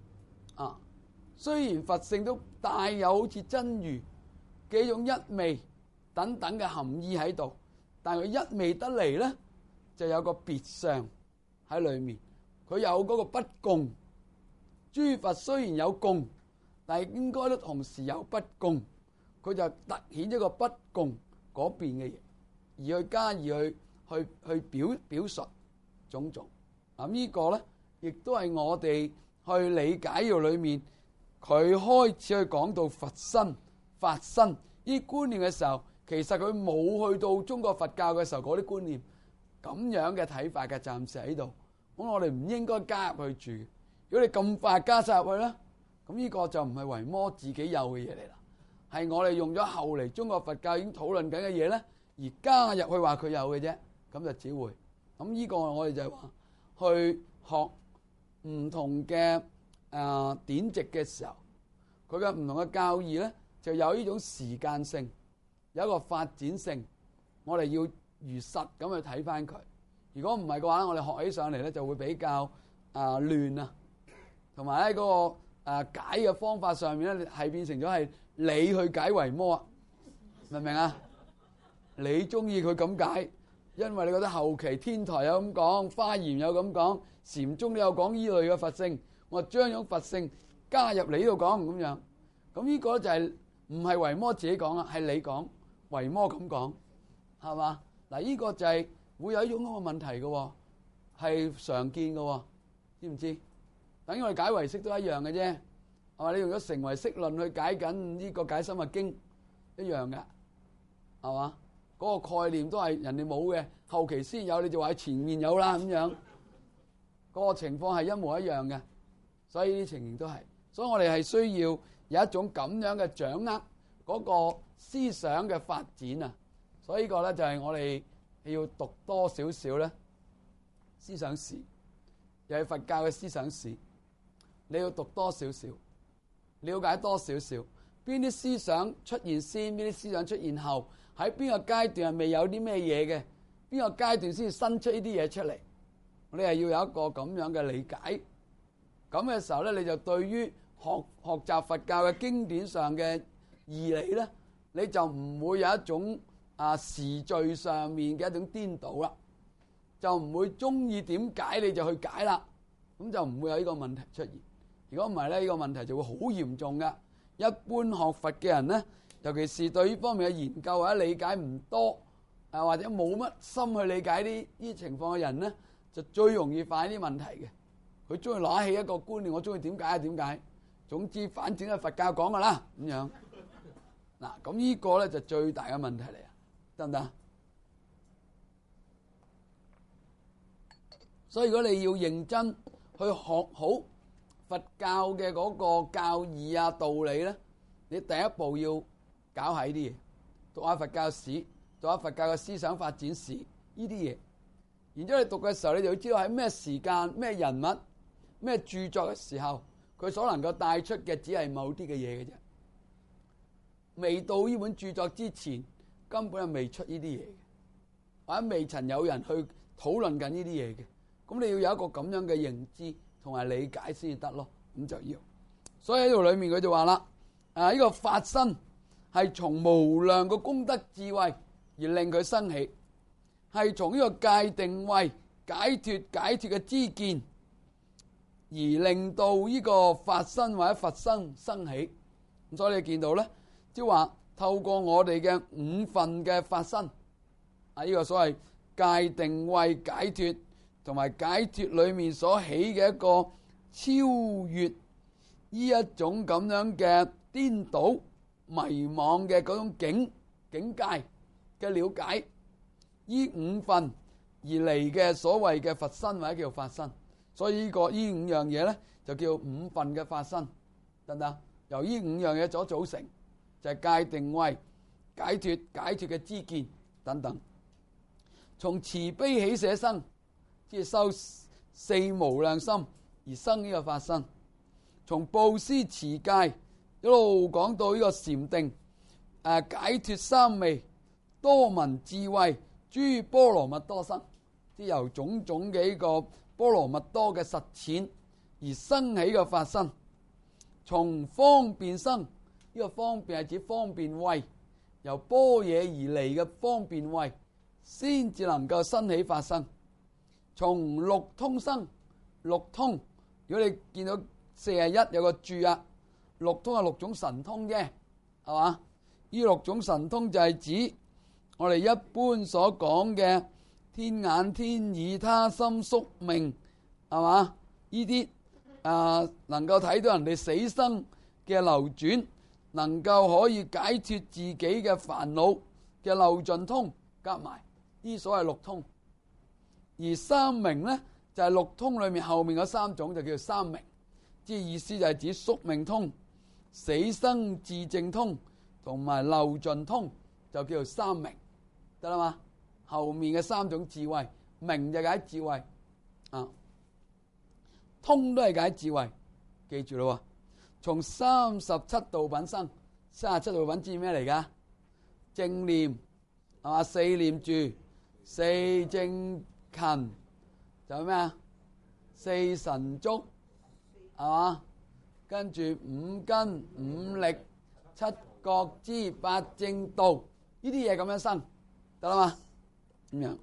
雖然佛性都帶有好似真如嘅一種一味等等嘅含義喺度，但係佢一味得嚟咧，就有個別相喺裏面。佢有嗰個不共，諸佛雖然有共，但係應該都同時有不共。佢就凸顯一個不共嗰邊嘅嘢，而去加以去去表述種種。咁呢個咧，亦都係我哋去理解呢度裏面，佢開始去講到佛身、法身呢啲觀念嘅時候，其實佢冇去到中國佛教嘅時候嗰啲觀念咁樣嘅睇法嘅，暫時喺度。咁我哋唔應該加入去住。如果你咁快加晒入去咧，咁呢個就唔係維摩自己有嘅嘢嚟啦，係我哋用咗後嚟中國佛教已經討論緊嘅嘢咧，而加入去話佢有嘅啫，咁就只會。咁呢個我哋就係話去學唔同嘅典籍嘅時候，佢嘅唔同嘅教義咧，就有呢種時間性，有一個發展性，我哋要如實咁去睇翻佢。如果唔係嘅話，我哋學起上嚟咧就會比較亂啊，同埋咧嗰個解嘅方法上面咧係變成咗係你去解維摩啊，明唔明啊？你中意佢咁解，因為你覺得後期天台有咁講，華嚴有咁講，禪宗都有講依類嘅佛性，我將種佛性加入你呢度講咁樣。咁呢個就係唔係維摩自己講啊，係你講維摩咁講，係嘛？嗱，呢個就係會有一種咁嘅問題嘅，係常見嘅，知唔知？等於我哋解唯識都一樣嘅啫，係嘛？你用咗成唯識論去解緊呢個解深密經一樣嘅，係嘛？嗰個概念都係人哋冇嘅，後期先有，你就話喺前面有啦咁樣。嗰個情況係一模一樣嘅，所以呢啲情形都係。所以我哋係需要有一種咁樣嘅掌握嗰個思想嘅發展啊。所以呢個咧就係我哋要讀多少少咧思想史，又係佛教嘅思想史。你要讀多少少，了解多少少，邊啲思想出現先，邊啲思想出現後，喺邊個階段係未有啲咩嘢嘅，邊個階段先生出呢啲嘢出嚟，你係要有一個咁樣嘅理解。咁嘅時候咧，你就對於學習佛教嘅經典上嘅義理咧，你就唔會有一種時序上面嘅一種顛倒啦，就唔會中意點解你就去解啦，咁就唔會有呢個問題出現。如果唔係咧，呢個問題就會好嚴重噶。一般學佛嘅人咧，尤其是對呢方面嘅研究或者理解唔多，或者冇乜心去理解呢情況嘅人咧，就最容易犯呢啲問題嘅。佢中意攞起一個觀念，我中意點解啊點解？總之反正係佛教講噶啦咁樣。嗱，咁呢個咧就最大嘅問題嚟啊，得唔得？所以如果你要認真去學好佛教嘅嗰個教義啊道理咧，你第一步要搞喺啲嘢，讀下佛教史，讀下佛教嘅思想發展史呢啲嘢。然之後你讀嘅時候，你就要知道喺咩時間、咩人物、咩著作嘅時候，佢所能夠帶出嘅只係某啲嘅嘢嘅啫。未到呢本著作之前，根本係未出呢啲嘢嘅，或者未曾有人去討論緊呢啲嘢嘅。咁你要有一個咁樣嘅認知同埋理解先至得咯，咁就要。所以喺度裏面佢就話啦，呢個法身係從無量嘅功德智慧而令佢生起，係從呢個界定慧解脫嘅知見而令到呢個法身或者佛身生起。咁所以你見到咧，即係話透過我哋嘅五分嘅法身，呢個所謂界定慧解脫同埋解脫裏面所起嘅一個超越呢一種咁樣嘅顛倒迷惘嘅嗰種境界嘅了解，呢五分而嚟嘅所謂嘅佛身或者叫法身。所以呢五樣嘢咧就叫五分嘅法身，得唔得？由呢五樣嘢所組成，就係界定慧解脫嘅知見等等。從慈悲喜捨生，即係修四無量心而生呢個法身。從布施持戒一路講到呢個禪定，解脫三昧多聞智慧諸波羅蜜多生，即係由種種嘅呢個波羅蜜多嘅實踐而生起嘅法身。從方便生，呢個方便係指方便慧，由般若而嚟嘅方便慧先至能夠生起法身。從六通生，六通如果你見到41有個注啊，六通係六種神通啫，係嘛？呢六種神通就係指我哋一般所講嘅天眼天耳他心宿命，係嘛？呢啲能夠睇到人哋死生嘅流轉，能夠可以解脫自己嘅煩惱嘅漏盡通，夾埋呢所謂六通。而三明咧就係六通裏面後面嗰三種就叫做三明，即係意思就係指宿命通、死生自淨通同埋漏盡通，就叫做三明，得啦嘛？後面嘅三種智慧，明就解智慧，通都係解智慧，記住咯。從37道品生，37道品知咩嚟噶？正念係嘛？四念住、四正勤，就係咩啊？四神足係嘛？跟住五根、五力、七覺支、八正道，呢啲嘢咁樣生，得啦嘛？咁樣，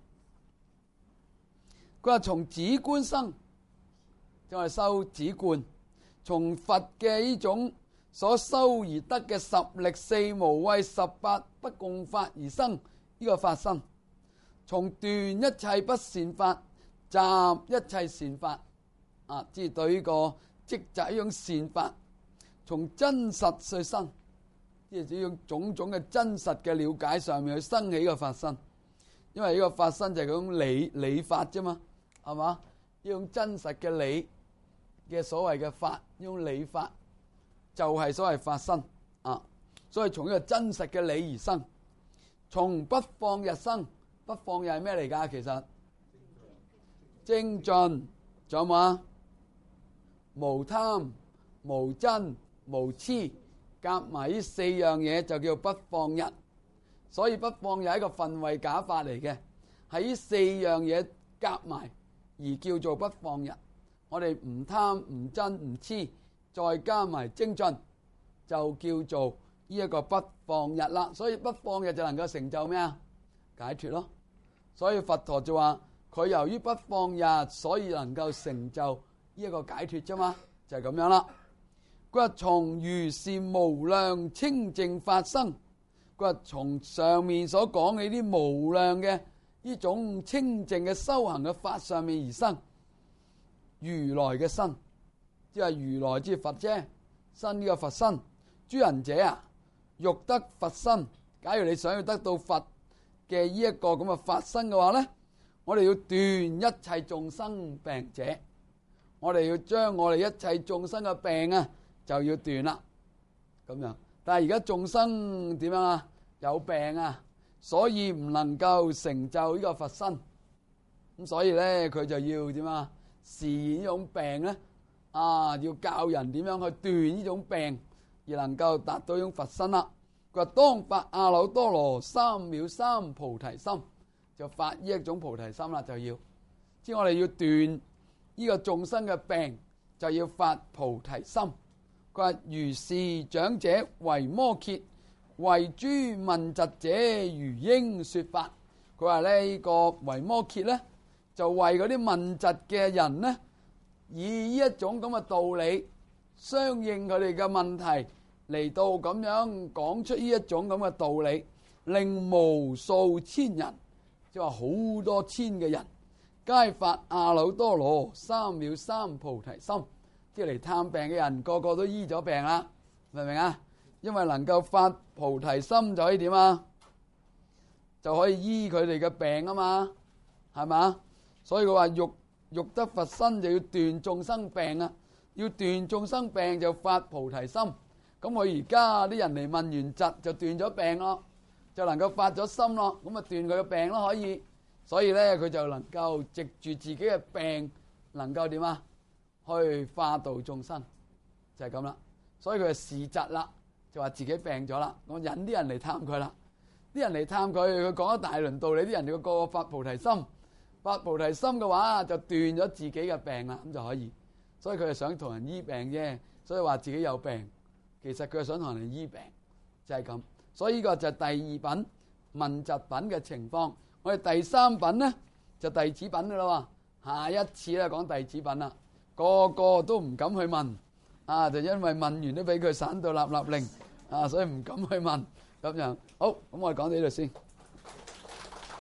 佢話從止觀生，就係修止觀，從佛嘅呢種所修而得嘅十力、四無畏、18不共法而生呢個法身，從斷一切不善法，集一切善法，即係對呢個積集呢種善法，從真實去生，即係呢種種種嘅真實嘅了解上面去生起個法身。因為呢個法身就係嗰種理法啫嘛，係嘛？呢種真實嘅理嘅所謂嘅法，呢種理法就係所謂法身啊。所以從呢個真實嘅理而生，從不放逸生，不放逸係咩嚟㗎？其實精進，仲有冇啊？無貪、無瞋、無痴，夾埋呢四樣嘢就叫不放逸。所以不放逸係一個分位假法嚟嘅，係呢四樣嘢夾埋而叫做不放逸。我哋唔貪、唔瞋、唔痴，再加埋精進，就叫做呢一個不放逸啦。所以不放逸就能夠成就咩啊？解脫咯。所以佛陀就話佢由於不放逸，所以能夠成就呢一個解脫啫嘛，就係咁樣啦。佢話從如是無量清淨法生。佢話從上面所講嘅呢啲無量嘅呢種清淨嘅修行嘅法上面而生如來嘅身，即係如來之佛啫，生呢個佛身。諸仁者啊，欲得佛身，假如你想要得到佛嘅呢一個咁嘅法身嘅話咧，我哋要斷一切眾生病者，我哋要將我哋一切眾生嘅病啊就要斷啦，咁樣。但係而家眾生點樣啊？有病啊，所以唔能夠成就呢個佛身，咁所以咧佢就要點啊？示現呢種病咧，要教人點樣去斷呢種病，而能夠達到呢種佛身啦。佢話當發阿耨多羅三藐三菩提心，就發呢一種菩提心啦，就要即係我哋要斷呢個眾生嘅病，就要發菩提心。佢話如是長者為摩羯，為諸問疾者如應說法。佢話咧呢個為摩羯咧，就為嗰啲問疾嘅人咧，以呢一種咁嘅道理，相應佢哋嘅問題嚟到咁樣講出呢一種咁嘅道理，令無數千人，即係話好多千嘅人，皆發阿耨多羅三藐三菩提心。即係嚟探病嘅人，個個都醫咗病啦，明唔明啊？因為能夠發菩提心就可以點啊？就可以醫佢哋嘅病啊嘛，係嘛？所以佢話欲得佛身就要斷眾生病啊，要斷眾生病就發菩提心。咁我而家啲人嚟問完疾就斷咗病咯，就能夠發咗心咯，咁啊斷佢嘅病咯可以。所以咧佢就能夠藉住自己嘅病，能夠點啊？去化度眾生，就係咁啦。所以佢就示疾啦，就話自己病咗啦，我引啲人嚟探佢啦。啲人嚟探佢，佢講一大輪道理，啲人就個個發菩提心。發菩提心嘅話，就斷咗自己嘅病啦，咁就可以。所以佢係想同人醫病啫，所以話自己有病，其實佢係想同人醫病，就係咁。所以呢個就係第二品問疾品嘅情況。我哋第三品咧就弟子品噶啦，下一次咧講弟子品啦。個個都唔敢去問，就因為問完都俾佢散到立令，所以唔敢去問咁樣。好，咁我哋講到呢度先。